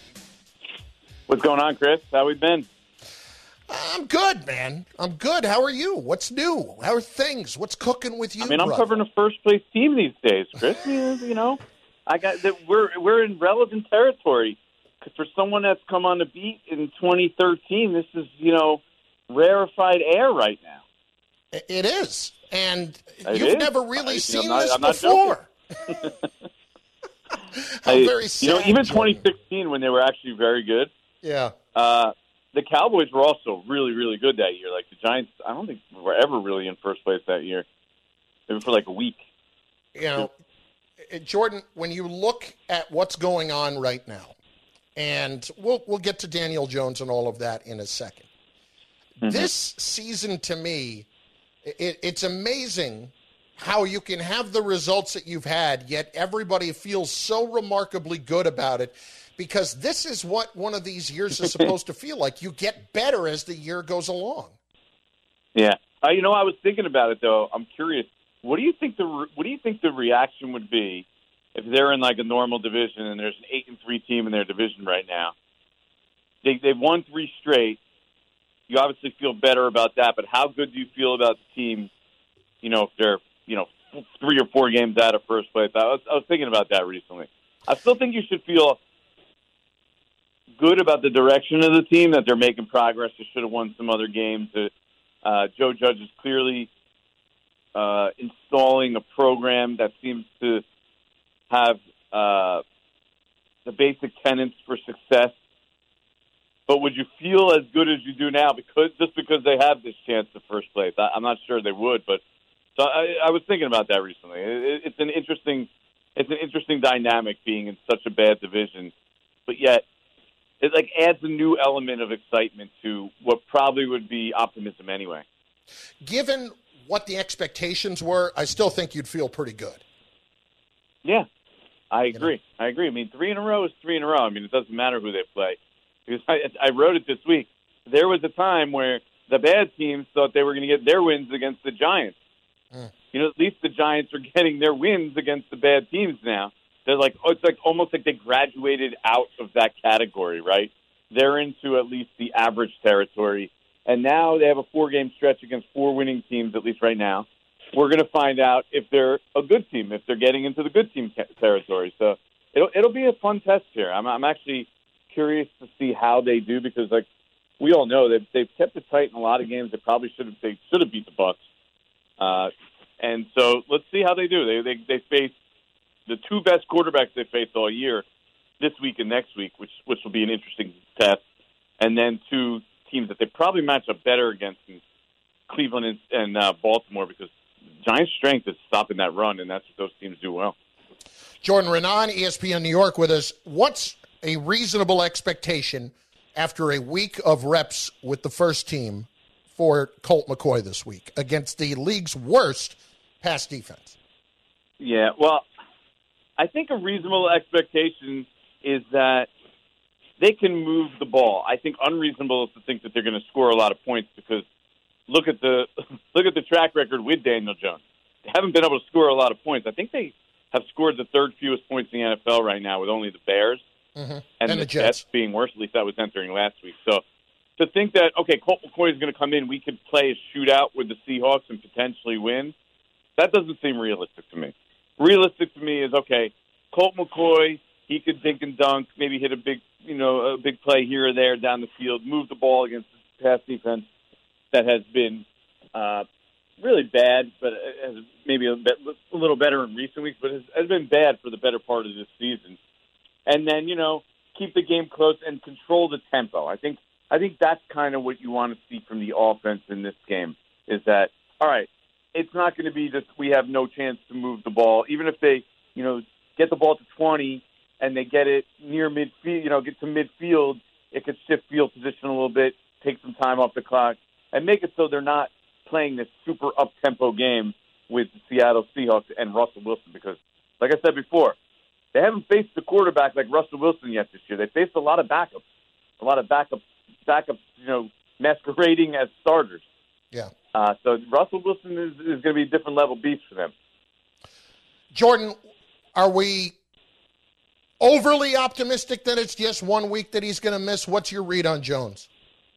What's going on, Chris? How we been? I'm good, man. I'm good. How are you? What's new? How are things? What's cooking with you? I mean, I'm brother? covering a first place team these days, Chris. you know, I got that. We're we're in relevant territory. For someone that's come on the beat in twenty thirteen, this is you know rarefied air right now. It is, and it you've is. never really I, seen you know, I'm not, this I'm not before. I, I'm very you sad, know, even Jordan. twenty sixteen when they were actually very good. Yeah. Uh, the Cowboys were also really, really good that year. Like the Giants, I don't think were ever really in first place that year. They were for like a week. You know, Jordan, when you look at what's going on right now, and we'll we'll get to Daniel Jones and all of that in a second. Mm-hmm. This season, to me, it, it's amazing how you can have the results that you've had, yet everybody feels so remarkably good about it, because this is what one of these years is supposed to feel like. You get better as the year goes along. Yeah, uh, you know, I was thinking about it though. I'm curious. What do you think the What do you think the reaction would be if they're in like a normal division and there's an eight and three team in their division right now? They they've won three straight. You obviously feel better about that, but how good do you feel about the team? You know, if they're you know three or four games out of first place. I was I was thinking about that recently. I still think you should feel good about the direction of the team, that they're making progress. They should have won some other games. That uh, Joe Judge is clearly uh, installing a program that seems to have uh, the basic tenets for success. But would you feel as good as you do now because just because they have this chance to first place? I, I'm not sure they would, but so I, I was thinking about that recently. It, it's an interesting, it's an interesting dynamic being in such a bad division, but yet it like adds a new element of excitement to what probably would be optimism anyway. Given what the expectations were, I still think you'd feel pretty good. Yeah, I agree. You know? I agree. I mean, three in a row is three in a row. I mean, it doesn't matter who they play. Because I, I wrote it this week. There was a time where the bad teams thought they were going to get their wins against the Giants. Mm. You know, at least the Giants are getting their wins against the bad teams now. They're like, oh, it's like almost like they graduated out of that category, right? They're into at least the average territory. And now they have a four-game stretch against four winning teams, at least right now. We're going to find out if they're a good team, if they're getting into the good team territory. So it'll it'll be a fun test here. I'm, I'm actually curious to see how they do because, like we all know, they've they've kept it tight in a lot of games. They probably should have they should have beat the Bucs, uh, and so let's see how they do. They they they face the two best quarterbacks they faced all year this week and next week, which which will be an interesting test, and then two teams that they probably match up better against in Cleveland and, and uh, Baltimore because Giants' strength is stopping that run, and that's what those teams do well. Jordan Renan, E S P N New York, with us. What's a reasonable expectation after a week of reps with the first team for Colt McCoy this week against the league's worst pass defense? Yeah, well, I think a reasonable expectation is that they can move the ball. I think unreasonable is to think that they're going to score a lot of points because look at the look at the track record with Daniel Jones. They haven't been able to score a lot of points. I think they have scored the third fewest points in the N F L right now with only the Bears. Mm-hmm. And, and the, the Jets. Jets being worse, at least that was entering last week. So to think that, okay, Colt McCoy is going to come in, we could play a shootout with the Seahawks and potentially win, that doesn't seem realistic to me. Realistic to me is, okay, Colt McCoy, he could dink and dunk, maybe hit a big, you know, a big play here or there down the field, move the ball against the pass defense that has been uh, really bad, but has maybe a, bit, a little better in recent weeks, but has, has been bad for the better part of this season. And then, you know, keep the game close and control the tempo. I think I think that's kind of what you want to see from the offense in this game is that, all right, it's not going to be just we have no chance to move the ball. Even if they, you know, get the ball to twenty and they get it near midfield, you know, get to midfield, it could shift field position a little bit, take some time off the clock, and make it so they're not playing this super up-tempo game with the Seattle Seahawks and Russell Wilson because, like I said before, they haven't faced the quarterback like Russell Wilson yet this year. They faced a lot of backups, a lot of backup, backups, you know, masquerading as starters. Yeah. Uh, so Russell Wilson is, is going to be a different level beast for them. Jordan, are we overly optimistic that it's just one week that he's going to miss? What's your read on Jones?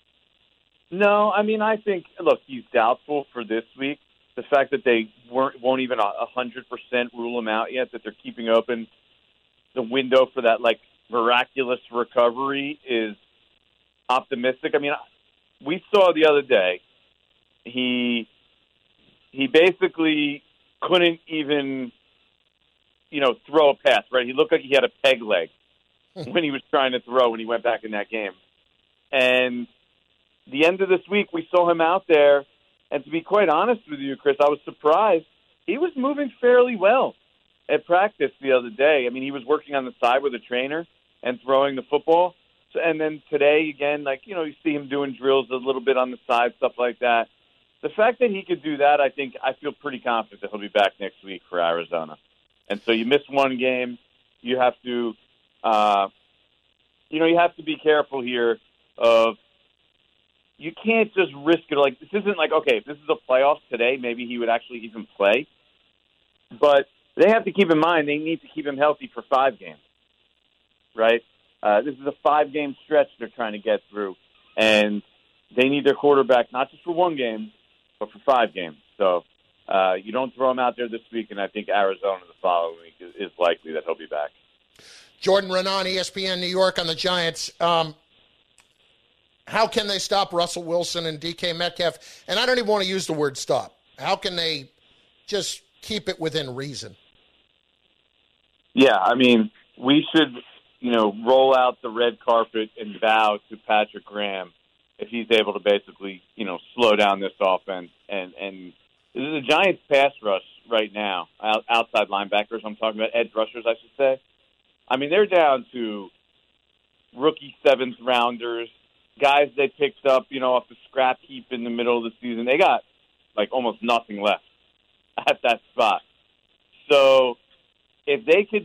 No, I mean, I think, look, he's doubtful for this week. The fact that they weren't, won't even one hundred percent rule him out yet, that they're keeping open the window for that, like, miraculous recovery is optimistic. I mean, we saw the other day, he he basically couldn't even, you know, throw a pass, right? He looked like he had a peg leg when he was trying to throw when he went back in that game. And the end of this week, we saw him out there, and to be quite honest with you, Chris, I was surprised. He was moving fairly well at practice the other day. I mean, he was working on the side with a trainer and throwing the football. So, and then today, again, like, you know, you see him doing drills a little bit on the side, stuff like that. The fact that he could do that, I think, I feel pretty confident that he'll be back next week for Arizona. And so you miss one game, you have to, uh, you know, you have to be careful here of, you can't just risk it. Like, this isn't like, okay, if this is a playoffs today, maybe he would actually even play. But they have to keep in mind they need to keep him healthy for five games, right? Uh, this is a five-game stretch they're trying to get through, and they need their quarterback not just for one game, but for five games. So uh, you don't throw him out there this week, and I think Arizona the following week is, is likely that he'll be back. Jordan Raanan, E S P N New York on the Giants. Um, how can they stop Russell Wilson and D K Metcalf? And I don't even want to use the word stop. How can they just keep it within reason? Yeah, I mean, we should, you know, roll out the red carpet and bow to Patrick Graham if he's able to basically, you know, slow down this offense. And, and the Giants pass rush right now, outside linebackers, I'm talking about edge rushers, I should say. I mean, they're down to rookie seventh rounders, guys they picked up, you know, off the scrap heap in the middle of the season. They got, like, almost nothing left at that spot. So if they could,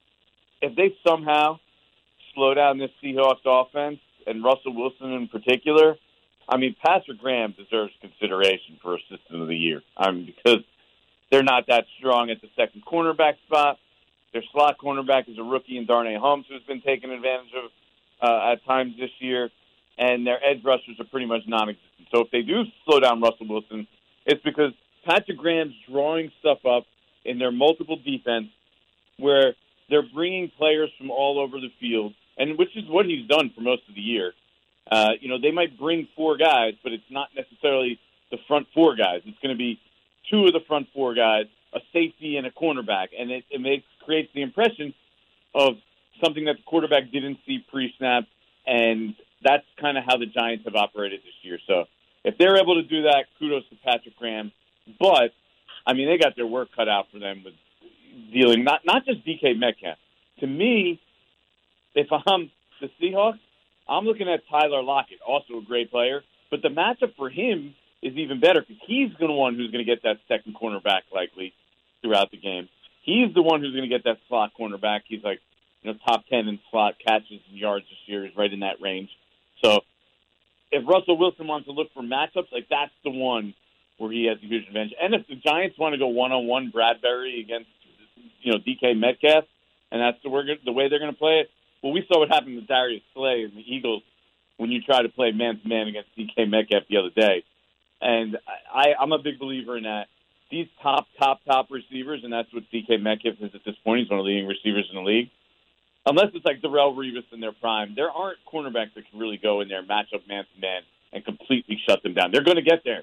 if they somehow slow down this Seahawks offense, and Russell Wilson in particular, I mean, Patrick Graham deserves consideration for Assistant of the Year. I mean, because they're not that strong at the second cornerback spot. Their slot cornerback is a rookie in Darnay Holmes, who's been taken advantage of uh, at times this year, and their edge rushers are pretty much non-existent. So if they do slow down Russell Wilson, it's because Patrick Graham's drawing stuff up in their multiple defense where they're bringing players from all over the field, and which is what he's done for most of the year. Uh, you know, they might bring four guys, but it's not necessarily the front four guys. It's going to be two of the front four guys, a safety and a cornerback, and it, it makes, creates the impression of something that the quarterback didn't see pre-snap, and that's kind of how the Giants have operated this year. So if they're able to do that, kudos to Patrick Graham. But, I mean, they got their work cut out for them with dealing, not, not just D K Metcalf. To me, if I'm the Seahawks, I'm looking at Tyler Lockett, also a great player. But the matchup for him is even better because he's the one who's going to get that second cornerback likely throughout the game. He's the one who's going to get that slot cornerback. He's like, you know, top ten in slot catches and yards this year. He's right in that range. So if Russell Wilson wants to look for matchups, like that's the one where he has a huge advantage. And if the Giants want to go one-on-one Bradbury against, you know, D K Metcalf, and that's the, the way they're going to play it, well, we saw what happened with Darius Slay and the Eagles when you try to play man-to-man against D K Metcalf the other day. And I, I'm a big believer in that. These top, top, top receivers, and that's what D K Metcalf is at this point. He's one of the leading receivers in the league. Unless it's like Darrelle Revis in their prime, there aren't cornerbacks that can really go in there, match up man-to-man, and completely shut them down. They're going to get theirs.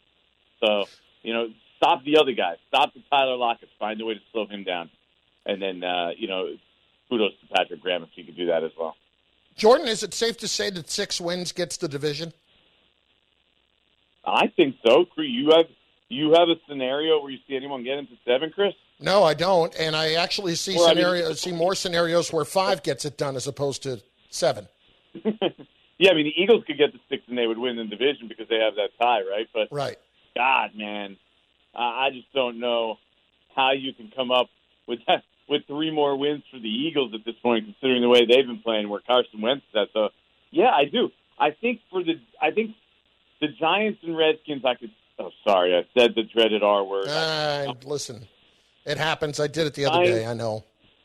So, you know, stop the other guys. Stop the Tyler Lockett. Find a way to slow him down. And then, uh, you know, kudos to Patrick Graham if he could do that as well. Jordan, is it safe to say that six wins gets the division? I think so. You have you have a scenario where you see anyone get into seven, Chris? No, I don't. And I actually see well, scenarios, I mean, see more scenarios where five gets it done as opposed to seven. Yeah, I mean, the Eagles could get to six and they would win the division because they have that tie, right? But right. God, man, uh, I just don't know how you can come up with that, with three more wins for the Eagles at this point, considering the way they've been playing, where Carson Wentz is at. So, yeah, I do. I think for the, I think the Giants and Redskins, I could. Oh, sorry, I said the dreaded R word. Uh, listen, it happens. I did it the other Giants, day. I know.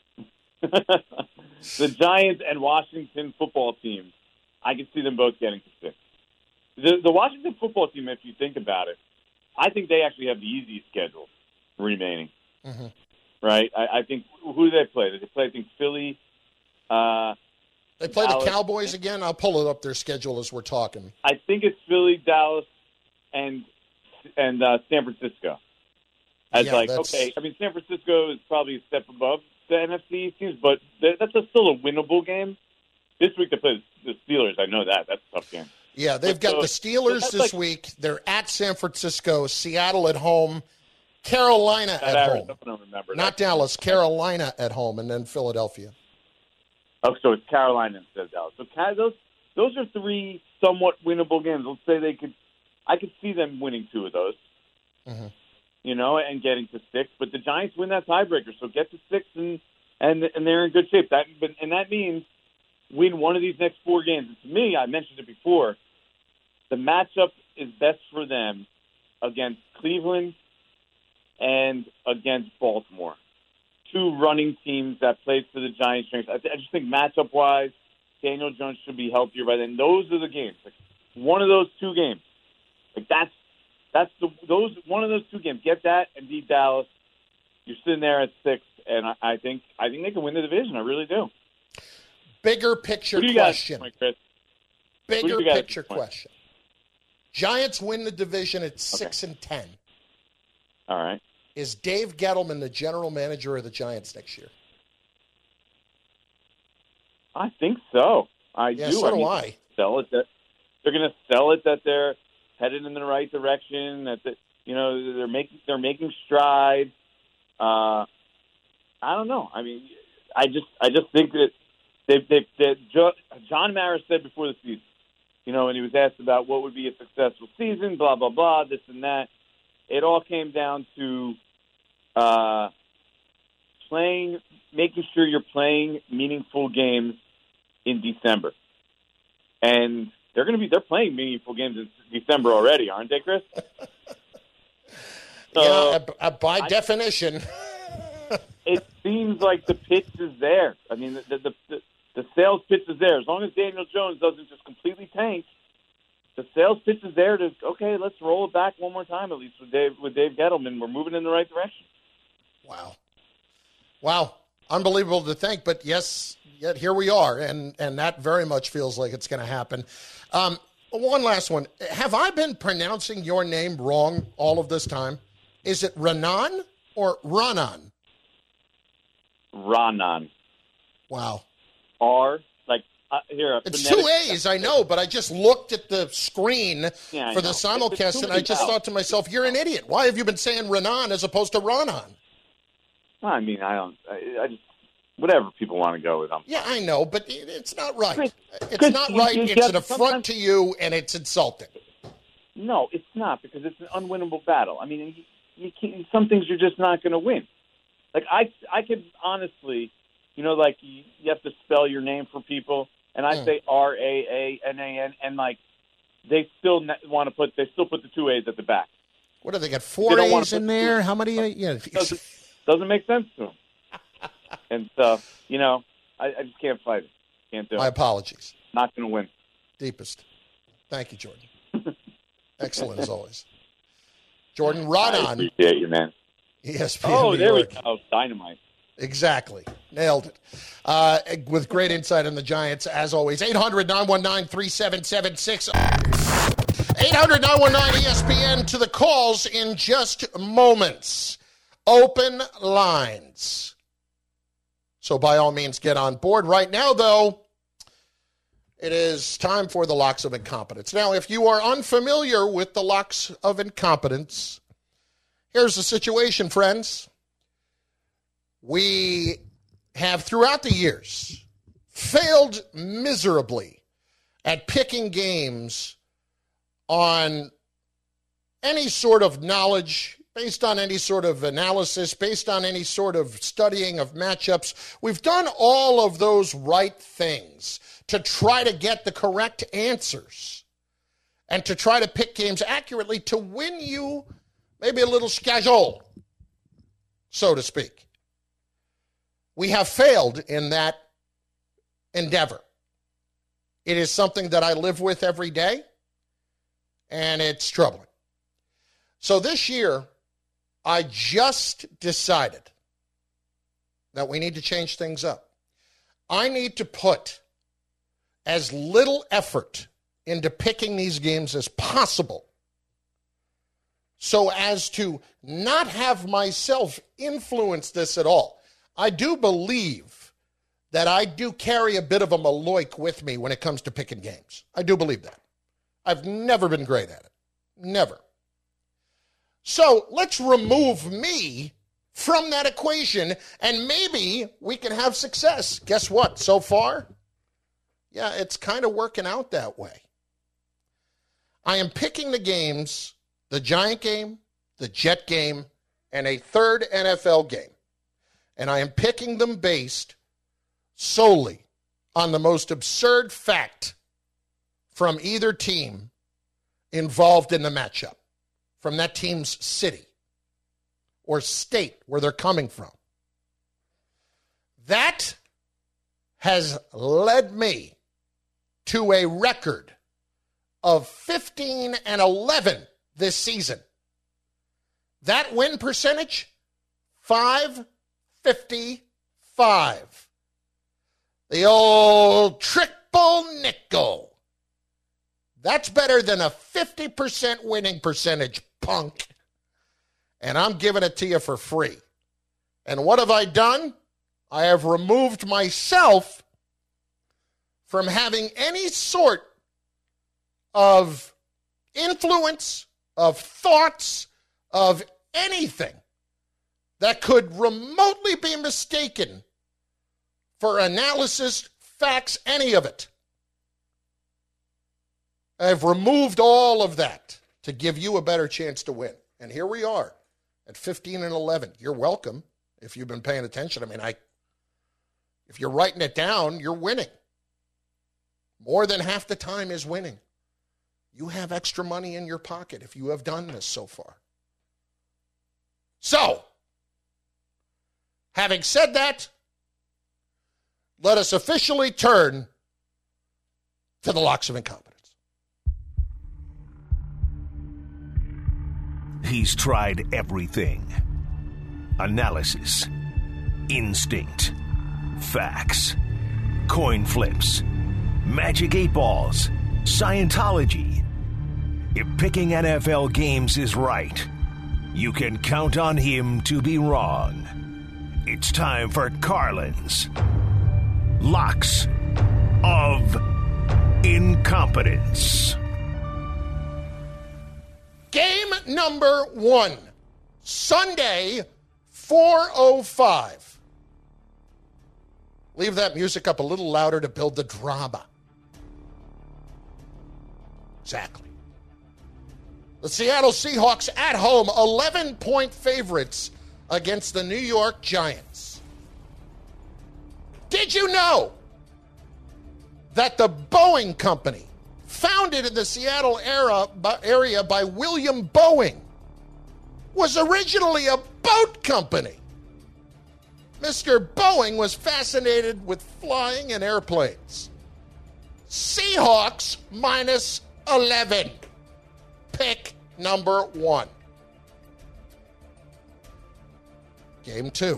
The Giants and Washington football team, I could see them both getting to six. The, the Washington football team, if you think about it, I think they actually have the easiest schedule remaining. Mm-hmm. Right? I, I think, who do they play? They play, I think, Philly. Uh, they play Dallas. the Cowboys again? I'll pull it up their schedule as we're talking. I think it's Philly, Dallas, and and uh, San Francisco. As Yeah, like, that's- okay, I mean, San Francisco is probably a step above the N F C teams, but th- that's a, still a winnable game. This week they play the Steelers. I know that. That's a tough game. Yeah, they've But got so- the Steelers so that's this like- week. They're at San Francisco, Seattle at home, Carolina That at Arizona, home. remember. Not Dallas, Carolina at home, and then Philadelphia. Oh, so it's Carolina instead of Dallas. So Ca- those those are three somewhat winnable games. Let's say they could. I could see them winning two of those. Mhm. You know, and getting to six. But the Giants win that tiebreaker, so get to six, and and and they're in good shape. That but, and that means win one of these next four games. And to me, I mentioned it before. The matchup is best for them against Cleveland and against Baltimore. Two running teams that played to the Giants' strengths. I, th- I just think matchup-wise, Daniel Jones should be healthier by then. Those are the games. Like, one of those two games. Like that's that's the those one of those two games. Get that and beat Dallas. You're sitting there at six, and I, I think I think they can win the division. I really do. Bigger picture Who do you guys question. think, Chris? Who do Bigger you guys picture think? question. Giants win the division at six and ten. All right. Is Dave Gettleman the general manager of the Giants next year? I think so. I Yeah, do. so I do mean, I. Sell it that they're going to sell it that they're headed in the right direction. That the, you know they're making they're making strides. Uh, I don't know. I mean, I just I just think that they they that John Mara said before the season, you know, when he was asked about what would be a successful season, blah blah blah, this and that. It all came down to uh, playing, making sure you're playing meaningful games in December. And they're going to be, they're playing meaningful games in December already, aren't they, Chris? So, yeah, uh, by I- definition. it seems like the pitch is there. I mean, the, the, the, the sales pitch is there. As long as Daniel Jones doesn't just completely tank, the sales pitch is there to, okay, let's roll it back one more time, at least with Dave, with Dave Gettleman. We're moving in the right direction. Wow. Wow. Unbelievable to think, but yes, yet here we are, and, and that very much feels like it's going to happen. Um, one last one. Have I been pronouncing your name wrong all of this time? Is it Renan or Ranan? Ranan. Wow. R, like, uh, here. It's phonetic- two A's, I know, but I just looked at the screen Yeah, I for the know. simulcast, It's and too I just many thought to myself, you're an idiot. Why have you been saying Renan as opposed to Ranan? I mean, I don't, I, I just, whatever people want to go with them. Yeah, I know, but it, it's not right. Chris, It's Chris, not you- right. you It's get- an affront sometimes- to you, and it's insulting. No, it's not, because it's an unwinnable battle. I mean, you, you can't, some things you're just not going to win. Like, I, I could honestly, you know, like, you, you have to spell your name for people, and I Mm. say R A A N A N, and, like, they still want to put, they still put the two A's at the back. What do they got? Four They don't wanna A's in put- there? How many? Yeah, Doesn't, doesn't make sense to them. And so, you know, I, I just can't fight it. Can't do it. my apologies. Not going to win. Deepest. Thank you, Jordan. Excellent as always. Jordan I Ranan, appreciate you, man. E S P N Oh, New there York. we go. Dynamite. Exactly. Nailed it. Uh, with great insight on the Giants, as always. eight hundred, nine one nine, three seven seven six. eight hundred, nine one nine, E S P N to the calls in just moments. Open lines. So by all means, get on board. Right now, though, it is time for the locks of incompetence. Now, if you are unfamiliar with the locks of incompetence, here's the situation, friends. We have, throughout the years, failed miserably at picking games on any sort of knowledge, based on any sort of analysis, based on any sort of studying of matchups. We've done all of those right things to try to get the correct answers. and to try to pick games accurately to win you maybe a little schedule, so to speak. We have failed in that endeavor. It is something that I live with every day, and it's troubling. So this year, I just decided that we need to change things up. I need to put as little effort into picking these games as possible so as to not have myself influence this at all. I do believe that I do carry a bit of a Maloik with me when it comes to picking games. I do believe that. I've never been great at it. Never. So let's remove me from that equation, and maybe we can have success. Guess what? So far, yeah, it's kind of working out that way. I am picking the games, the Giant game, the Jet game, and a third N F L game. And I am picking them based solely on the most absurd fact from either team involved in the matchup, from that team's city or state where they're coming from. That has led me to a record of fifteen and eleven this season. That win percentage, five fifty-five. The old triple nickel. That's better than a fifty percent winning percentage, punk. And I'm giving it to you for free. And what have I done? I have removed myself from having any sort of influence, of thoughts, of anything that could remotely be mistaken for analysis, facts, any of it. I've removed all of that to give you a better chance to win. And here we are at fifteen and eleven. You're welcome if you've been paying attention. I mean, I, if you're writing it down, you're winning. More than half the time is winning. You have extra money in your pocket if you have done this so far. So, having said that, let us officially turn to the locks of incompetence. He's tried everything. Analysis, instinct, facts, coin flips, magic eight balls, Scientology. If picking N F L games is right, you can count on him to be wrong. It's time for Carlin's Locks of Incompetence. Game number one, Sunday, four oh five. Leave that music up a little louder to build the drama. Exactly. The Seattle Seahawks at home, eleven-point favorites against the New York Giants. Did you know that the Boeing Company, founded in the Seattle era, area by William Boeing, was originally a boat company? Mister Boeing was fascinated with flying and airplanes. Seahawks minus eleven. Pick number one. Game two.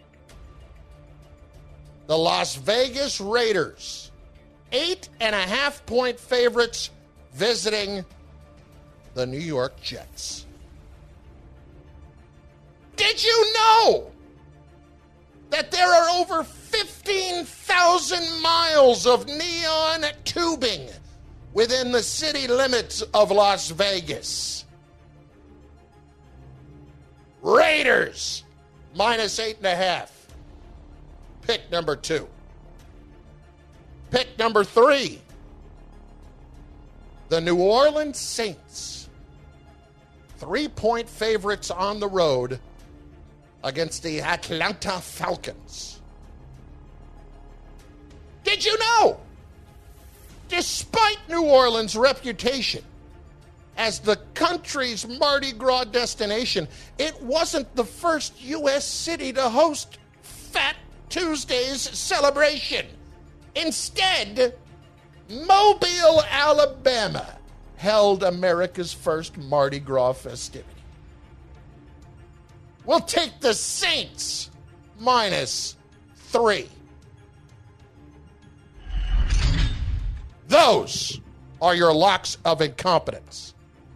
The Las Vegas Raiders, eight and a half point favorites visiting the New York Jets. Did you know that there are over fifteen thousand miles of neon tubing within the city limits of Las Vegas? Raiders, minus eight and a half. Pick number two. Pick number three. The New Orleans Saints, three-point favorites on the road against the Atlanta Falcons. Did you know, despite New Orleans' reputation as the country's Mardi Gras destination, it wasn't the first U S city to host Fat Tuesday's celebration. Instead, Mobile, Alabama held America's first Mardi Gras festivity. We'll take the Saints minus three. Those are your locks of incompetence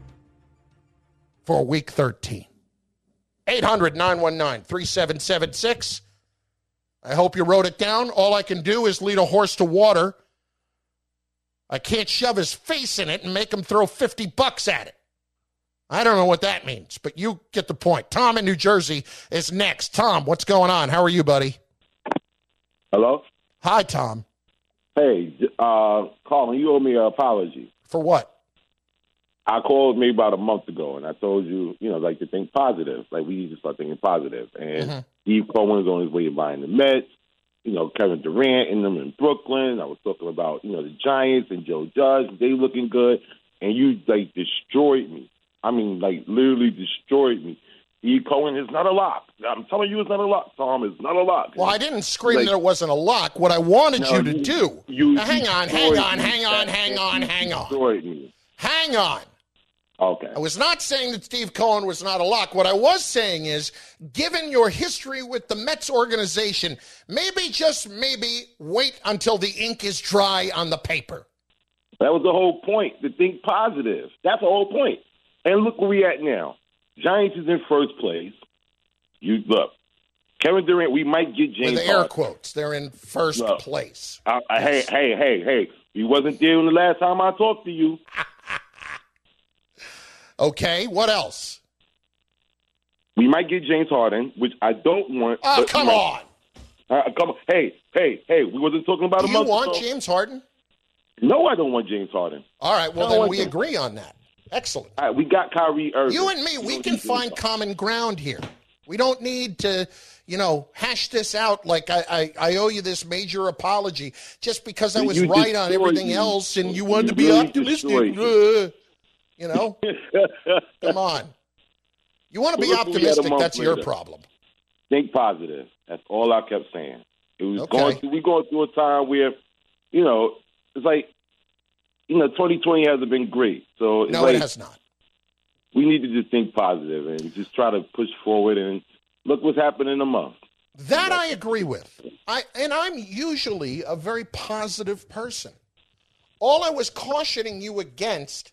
for week thirteen. eight hundred, nine one nine, three seven seven six. I hope you wrote it down. All I can do is lead a horse to water. I can't shove his face in it and make him throw fifty bucks at it. I don't know what that means, but you get the point. Tom in New Jersey is next. Tom, what's going on? How are you, buddy? Hello? Hi, Tom. Hey, uh, Colin, you owe me an apology. For what? I called maybe about a month ago, and I told you, you know, like to think positive. Like, we need to start thinking positive. And Mm-hmm. Steve Cohen's on his way to buying the Mets. You know, Kevin Durant and them in Brooklyn. I was talking about, you know, the Giants and Joe Judge. They looking good. And you, like, destroyed me. I mean, like, literally destroyed me. Steve Cohen is not a lock. I'm telling you it's not a lock, Tom. It's not a lock. Well, I didn't scream Like- that it wasn't a lock. What I wanted No, you to you- do. you Now, hang on, hang destroyed on, me. hang on, That- hang on, you hang on. destroyed me. Hang on. Okay. I was not saying that Steve Cohen was not a lock. What I was saying is, given your history with the Mets organization, maybe, just maybe, wait until the ink is dry on the paper. That was the whole point, to think positive. That's the whole point. And look where we at now. Giants is in first place. You look, Kevin Durant, we might get James With air Harden. quotes, they're in first Look, place. I, I, Hey, hey, hey, hey. You wasn't there when the last time I talked to you. Okay, what else? We might get James Harden, which I don't want. Oh, but come we on. might- Uh, come on. Hey, hey, hey, we wasn't talking about Do a you month want ago. James Harden? No, I don't want James Harden. All right, well, I don't then want we James- agree on that. Excellent. All right, we got Kyrie Irving. You and me, we can find common ground here. We don't need to, you know, hash this out like I, I, I owe you this major apology just because I was You right on destroyed everything me. else and you You wanted to be really optimistic. destroyed Uh, you know? Come on. You want to be Look who we had a optimistic, month that's your later. problem. Think positive. That's all I kept saying. It was Okay. going through, we going through a time where, you know, it's like, you know, twenty twenty hasn't been great. So it's No, like, it has not. we need to just think positive and just try to push forward and look what's happened in a month. That I agree with. I and I'm usually a very positive person. All I was cautioning you against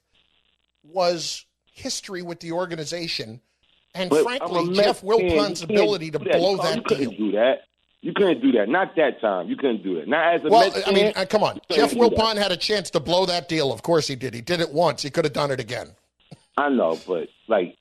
was history with the organization and, But frankly, I'm a Jeff Mets fan. Wilpon's You can't ability to do that. blow Carl, that you couldn't deal. do that. You couldn't do that. Not that time. You couldn't do it. Not as a Well, Mets I mean, fan, uh, come on. you couldn't Jeff do that. Wilpon had a chance to blow that deal. Of course he did. He did it once. He could have done it again. I know, but like,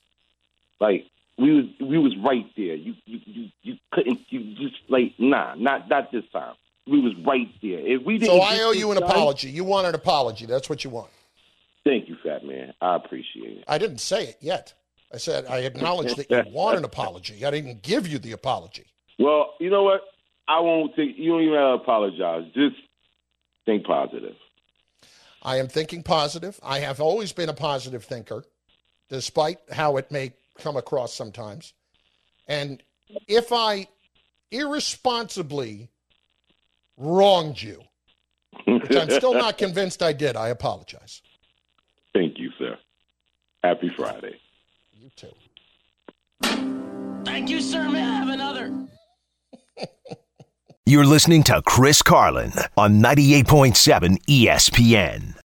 like we was we was right there. You you you, you couldn't. You just like nah, not not this time. We was right there. If we didn't, So I get owe this you an done- apology. You want an apology. That's what you want. Thank you, Fat Man. I appreciate it. I didn't say it yet. I said I acknowledge that you want an apology. I didn't give you the apology. Well, you know what? I won't take. You don't even have to apologize. Just think positive. I am thinking positive. I have always been a positive thinker, despite how it may come across sometimes. And if I irresponsibly wronged you, which I'm still not convinced I did, I apologize. Thank you, sir. Happy Friday. You too. Thank you, sir. May I have another? You're listening to Chris Carlin on ninety-eight point seven E S P N.